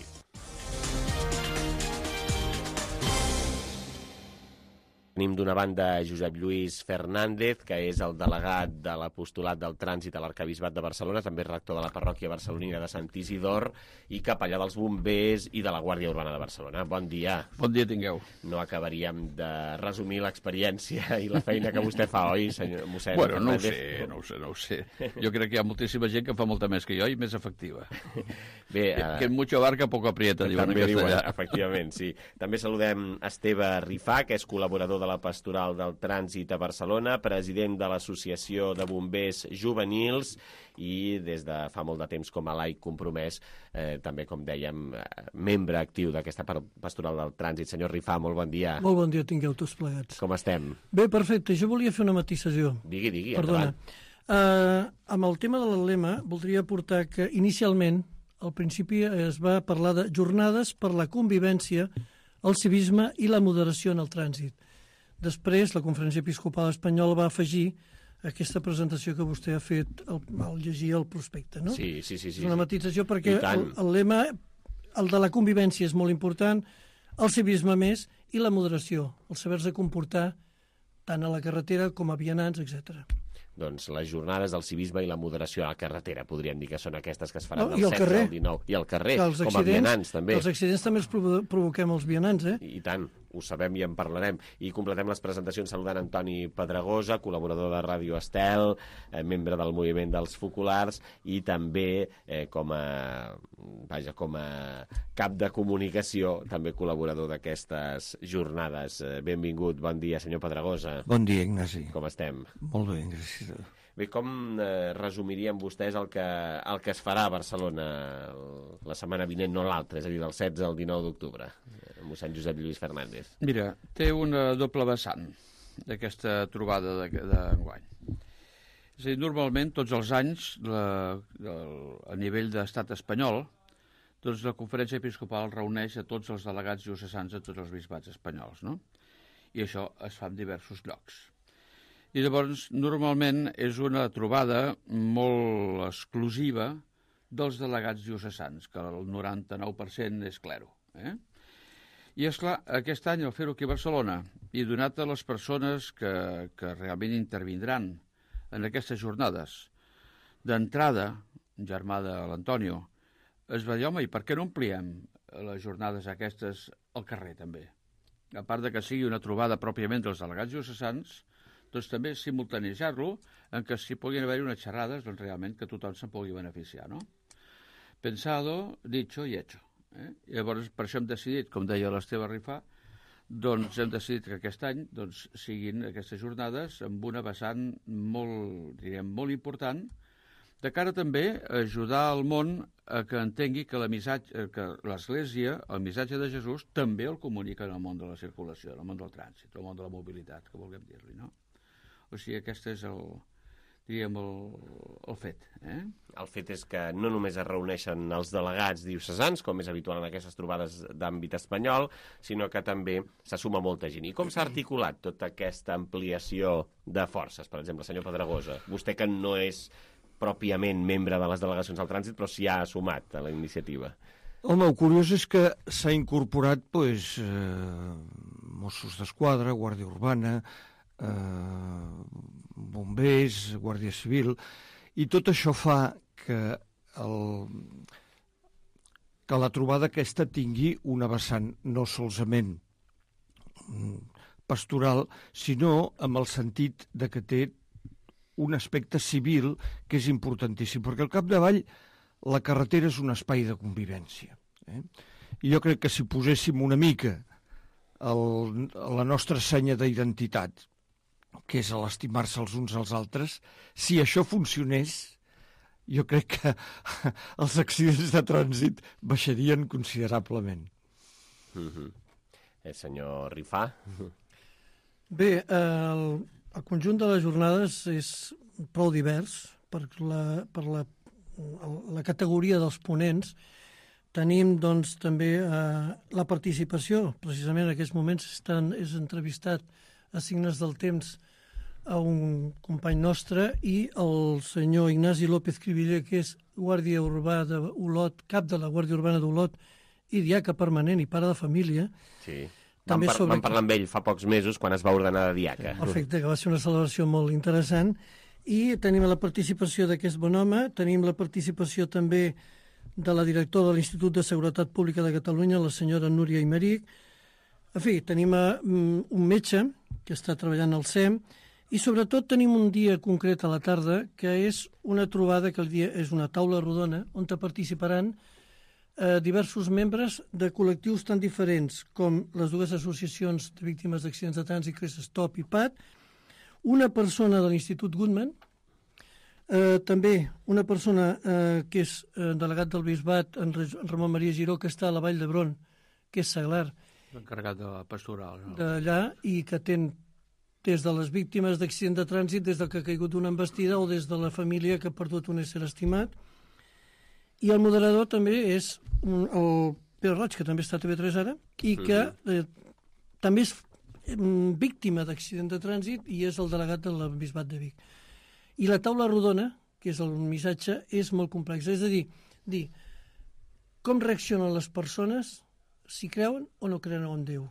Tenim d'una banda Josep Lluís Fernández, que és el delegat de l'apostolat del trànsit a l'Arquebisbat de Barcelona, també rector de la parròquia barcelonina de Sant Isidor i capellà dels bombers i de la Guàrdia Urbana de Barcelona. Bon dia. Bon dia tingueu. No acabaríem de resumir l'experiència i la feina que vostè fa, oi, senyor mossèn Bueno, no ho Fernández? sé, no ho sé, no ho sé. Jo crec que hi ha moltíssima gent que fa molta més que jo i més efectiva. Bé, que, que mucho abarca poco aprieta, diuen en castellà. Diuen, efectivament, sí. També saludem Esteve Rifà, que és col·laborador de la Pastoral del Trànsit a Barcelona, president de l'Associació de Bombers Juvenils i des de fa molt de temps com a laic compromès, eh, també, com dèiem, eh, membre actiu d'aquesta Pastoral del Trànsit. Senyor Rifà, molt bon dia. Molt bon dia, tingueu tots plegats. Com estem? Bé, perfecte. Jo volia fer una matisació. Digui, digui, Perdona. endavant. Uh, amb el tema de l'emblema, voldria aportar que inicialment, al principi, es va parlar de jornades per la convivència, el civisme i la moderació en el trànsit. Després, la Conferència Episcopal Espanyola va afegir aquesta presentació que vostè ha fet al, al llegir el prospecte, no? Sí, sí, sí. sí és una matització perquè el, el lema, el de la convivència és molt important, el civisme més i la moderació, el saber-se comportar tant a la carretera com a vianants, etcètera. Doncs les jornades del civisme i la moderació a la carretera, podríem dir que són aquestes que es faran No, del i al setze carrer. al dinou. I al carrer, Que els com a vianants, també. Els accidents també els provo provoquem els vianants, eh? I tant, ho sabem i en parlarem. I completem les presentacions saludant Antoni Pedregosa, col·laborador de Ràdio Estel, eh, membre del moviment dels focolars i també eh, com a vaja, com a cap de comunicació, també col·laborador d'aquestes jornades. Eh, benvingut, bon dia, senyor Pedregosa. Bon dia, Ignasi. Com estem? Molt bé, gràcies. Bé, com eh, resumirien vostès el que, el que es farà a Barcelona la setmana vinent, no l'altra, és a dir, del setze al dinou d'octubre, mossèn Josep Lluís Fernández? Mira, té una doble vessant d'aquesta trobada d'enguany. És a dir, normalment, tots els anys, la, la, a nivell d'estat espanyol, doncs la Conferència Episcopal reuneix a tots els delegats diocesans de tots els bisbats espanyols, no? I això es fa en diversos llocs. I llavors, normalment, és una trobada molt exclusiva dels delegats diocesans, que el noranta-nou per cent és clero. Eh? I, esclar, aquest any, al fer-ho aquí a Barcelona, i donat a les persones que, que realment intervindran en aquestes jornades, d'entrada, germà de l'Antonio, es va dir, home, i per què no ampliem les jornades aquestes al carrer, també? A part de que sigui una trobada pròpiament dels delegats diocesans, doncs també simultanejar-lo en què s'hi puguin haver unes xerrades doncs realment que tothom se'n pugui beneficiar, no? Pensado, dicho i hecho. Eh? I llavors, per això hem decidit, com deia l'Esteve Rifà, doncs hem decidit que aquest any doncs, siguin aquestes jornades amb una vessant molt, diríem, molt important, de cara també a ajudar el món a que entengui que, la missatge, que l'Església, el missatge de Jesús, també el comunica en el món de la circulació, en el món del trànsit, en el món de la mobilitat, que vulguem dir-li, no? O sigui, aquest és el, diríem, el, el fet. Eh? El fet és que no només es reuneixen els delegats diocesans, com és habitual en aquestes trobades d'àmbit espanyol, sinó que també se suma molta gent. I com s'ha articulat tota aquesta ampliació de forces? Per exemple, senyor Pedregosa, vostè que no és pròpiament membre de les delegacions al trànsit, però s'hi ha sumat a la iniciativa. Home, el curiós és que s'ha incorporat pues, eh, Mossos d'Esquadra, Guàrdia Urbana, eh, bombers, Guàrdia Civil, i tot això fa que, el, que la trobada aquesta tingui una vessant no solament pastoral, sinó amb el sentit de que té un aspecte civil que és importantíssim, perquè al capdavall la carretera és un espai de convivència. Eh? I jo crec que si poséssim una mica el, la nostra senya d'identitat, que és l'estimar-se els uns als altres, si això funcionés, jo crec que els accidents de trànsit baixarien considerablement. Mm-hmm. El senyor Rifà? Bé, el, el conjunt de les jornades és prou divers per la, per la, la categoria dels ponents. Tenim, doncs, també eh, la participació. Precisament en aquests moments estan, és entrevistat a Signes del Temps a un company nostre i el senyor Ignasi López Cribiller, que és guàrdia urbà d'Olot, cap de la Guàrdia Urbana d'Olot i diaca permanent i pare de família. Sí. També vam, par sobre... vam parlar amb ell fa pocs mesos quan es va ordenar de diaca. Perfecte, que va ser una celebració molt interessant. I tenim la participació d'aquest bon home, tenim la participació també de la directora de l'Institut de Seguretat Pública de Catalunya, la senyora Núria Imeric. En fi, tenim a, um, un metge que està treballant al C E M, i sobretot tenim un dia concret a la tarda que és una trobada, que el dia és una taula rodona on participaran eh, diversos membres de col·lectius tan diferents com les dues associacions de víctimes d'accidents de trànsit, que és Stop i P A T, una persona de l'Institut Goodman, eh, també una persona eh, que és eh, delegat del Bisbat, en Ramon Maria Giró, que està a la Vall d'Hebron, que és seglar, l'encarregat de la pastoral, no? d'allà, i que atén des de les víctimes d'accident de trànsit, des del que ha caigut una embestida o des de la família que ha perdut un ésser estimat. I el moderador també és un, el Pere Roig, que també està a T V tres ara, i que eh, també és víctima d'accident de trànsit i és el delegat del Bisbat de Vic. I la taula rodona, que és el missatge, és molt complex. És a dir, dir com reaccionen les persones si creuen o no creuen en Déu.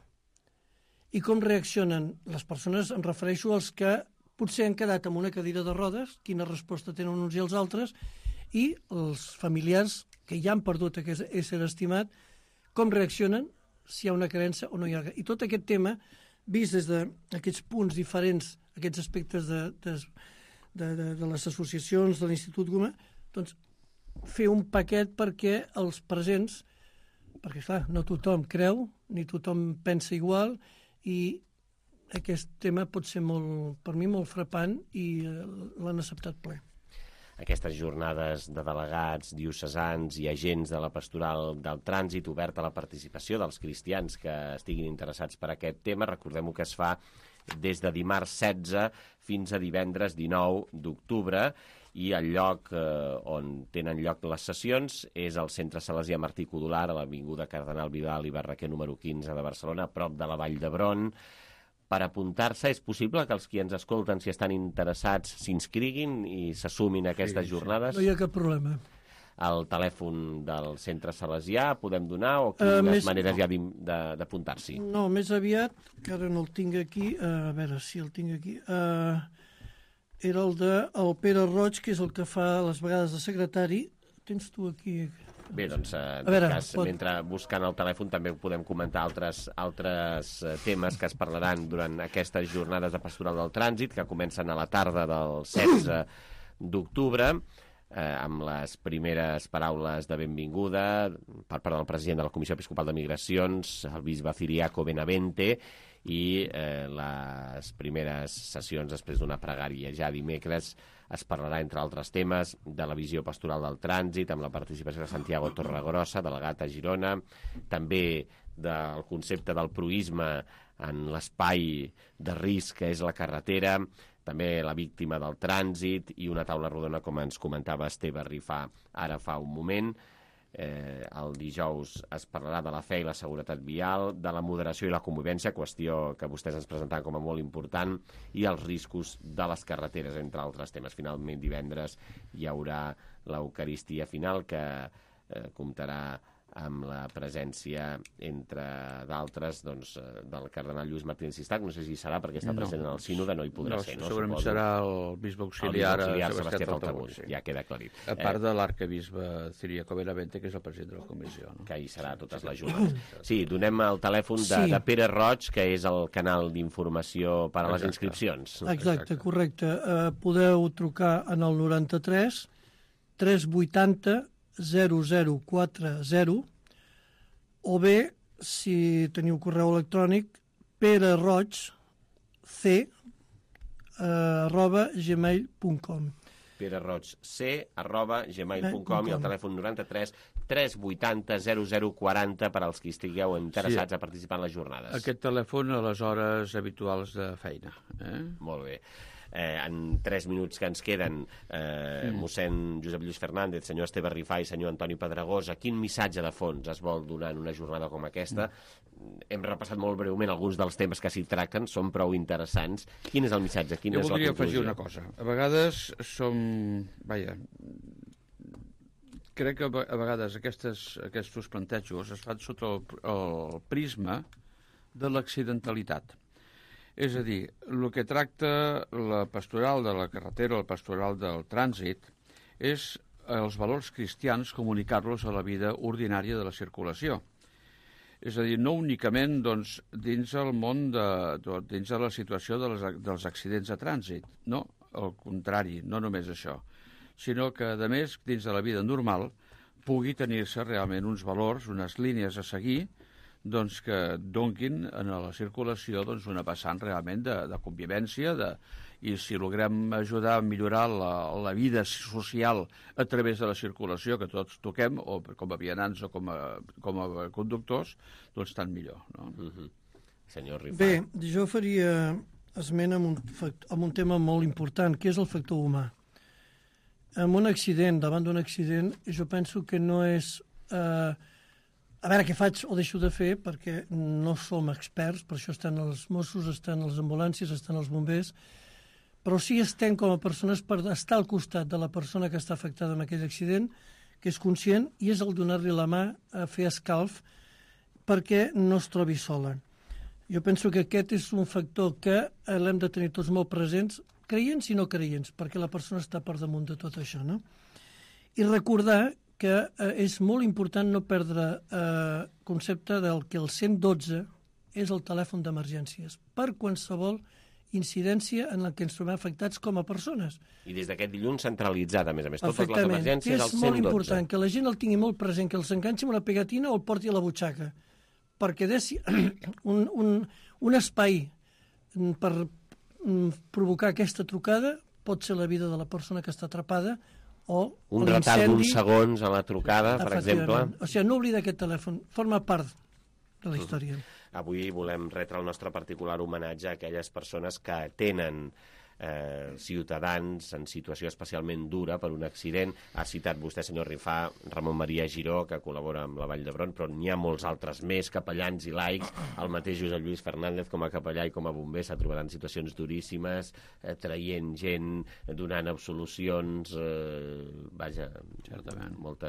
I com reaccionen les persones, em refereixo als que potser han quedat amb una cadira de rodes, quina resposta tenen uns i els altres, i els familiars que ja han perdut aquest ésser estimat, com reaccionen si hi ha una creença o no hi ha. I tot aquest tema, vist des d'aquests punts diferents, aquests aspectes de, de, de, de, de les associacions, de l'Institut Goma, doncs fer un paquet perquè els presents, perquè clar, no tothom creu, ni tothom pensa igual, i aquest tema pot ser molt, per mi molt frapant i l'han acceptat ple. Aquestes jornades de delegats, diocesans i agents de la pastoral del trànsit oberta a la participació dels cristians que estiguin interessats per aquest tema, recordem-ho que es fa des de dimarts setze fins a divendres dinou d'octubre, i el lloc eh, on tenen lloc les sessions és el Centre Salesià Martí Codolar, a l'Avinguda Cardenal Vidal i Barraquer número quinze de Barcelona, a prop de la Vall d'Hebron. Per apuntar-se és possible que els qui ens escolten, si estan interessats, s'inscriguin i s'assumin a aquestes sí, jornades? Sí. No hi ha cap problema. El telèfon del Centre Salesià podem donar o quines uh, més... maneres hi ha d'apuntar-s'hi? No, més aviat, que ara no el tinc aquí, uh, a veure si el tinc aquí... Uh... era el de el Pere Roig, que és el que fa les vegades de secretari. Tens tu aquí... Bé, doncs, en tot cas, pot... mentre buscant el telèfon també podem comentar altres, altres temes que es parlaran durant aquestes jornades de pastoral del trànsit, que comencen a la tarda del setze d'octubre, eh, amb les primeres paraules de benvinguda per part del president de la Comissió Episcopal de Migracions, el bisbe Ciriaco Benavente, i eh, les primeres sessions després d'una pregària ja dimecres es parlarà, entre altres temes, de la visió pastoral del trànsit, amb la participació de Santiago Torregrossa, delegat a Girona, també del concepte del proïsme en l'espai de risc que és la carretera, també la víctima del trànsit i una taula rodona, com ens comentava Esteve Rifà ara fa un moment. Eh, el dijous es parlarà de la fe i la seguretat vial, de la moderació i la convivència, qüestió que vostès ens presentaven com a molt important, i els riscos de les carreteres, entre altres temes. Finalment, divendres hi haurà l'Eucaristia final, que eh, comptarà amb la presència, entre d'altres, doncs, del cardenal Lluís Martínez Sistac. No sé si serà perquè està present no. en el sínode, no hi podrà no, ser. No, segurament suposo. Serà el bisbe auxiliar, el bisbe auxiliar Sebastià Taltabull, sí. Ja queda aclarit. A part eh, de l'arcabisbe Ciriaco Benavente, que és el president de la comissió. No? Que hi serà totes les jornades. Sí, donem el telèfon de, sí. de Pere Roig, que és el canal d'informació per a les Exacte. inscripcions. Exacte, correcte. Uh, podeu trucar en el noranta-tres tres vuitanta zero zero quatre zero o bé, si teniu correu electrònic, pereroig c arroba gmail punt com. pereroig c arroba gmail punt com i el telèfon noranta-tres tres vuitanta zero zero quaranta per als que estigueu interessats sí. a participar en les jornades. Aquest telèfon a les hores habituals de feina. Eh? Molt bé. Eh, en tres minuts que ens queden, eh, mm. mossèn Josep Lluís Fernández, senyor Esteve Rifà i senyor Antoni Pedregosa, quin missatge de fons es vol donar en una jornada com aquesta? Mm. Hem repassat molt breument alguns dels temes que s'hi tracten, són prou interessants. Quin és el missatge? Quina jo és la conclusió? Jo voldria afegir una cosa. A vegades som... Vaja, crec que a vegades aquestes, aquests plantejos es fan sota el, el prisma de l'accidentalitat. És a dir, el que tracta la pastoral de la carretera, la pastoral del trànsit, és els valors cristians comunicar-los a la vida ordinària de la circulació. És a dir, no únicament doncs, dins el món, de, dins de la situació de les, dels accidents de trànsit, no, al contrari, no només això, sinó que, a més, dins de la vida normal, pugui tenir-se realment uns valors, unes línies a seguir, doncs, que donquin a la circulació doncs, una vessant realment de, de convivència, de, i si logrem ajudar a millorar la, la vida social a través de la circulació que tots toquem, o com a vianants o com a, com a conductors, doncs tant millor. No? Mm-hmm. Senyor Rifà. Bé, jo faria esment amb un, amb un tema molt important, que és el factor humà. En un accident, davant d'un accident, jo penso que no és... Eh, a veure què faig o deixo de fer, perquè no som experts, per això estan els Mossos, estan les ambulàncies, estan els bombers, però sí estem com a persones per estar al costat de la persona que està afectada en aquell accident, que és conscient, i és el donar-li la mà a fer escalf perquè no es trobi sola. Jo penso que aquest és un factor que l'hem de tenir tots molt presents, creients i no creients, perquè la persona està per damunt de tot això, no? I recordar que eh, és molt important no perdre eh, concepte del que el cent dotze és el telèfon d'emergències per qualsevol incidència en la que ens trobem afectats com a persones. I des d'aquest dilluns centralitzat, a més a més, totes les emergències al cent dotze. És molt important que la gent el tingui molt present, que el s'enganxi amb una pegatina o el porti a la butxaca, perquè deixi un, un, un espai per provocar aquesta trucada pot ser la vida de la persona que està atrapada o un retard d'uns segons a la trucada, per exemple. O sigui, no oblida aquest telèfon, forma part de la història. Avui volem retre el nostre particular homenatge a aquelles persones que atenen eh, ciutadans en situació especialment dura per un accident. Ha citat vostè, senyor Rifà, Ramon Maria Giró, que col·labora amb la Vall d'Hebron, però n'hi ha molts altres més, capellans i laics. El mateix Josep Lluís Fernández, com a capellà i com a bomber, s'ha trobat en situacions duríssimes, eh, traient gent, donant absolucions, eh, vaja, certament, moltes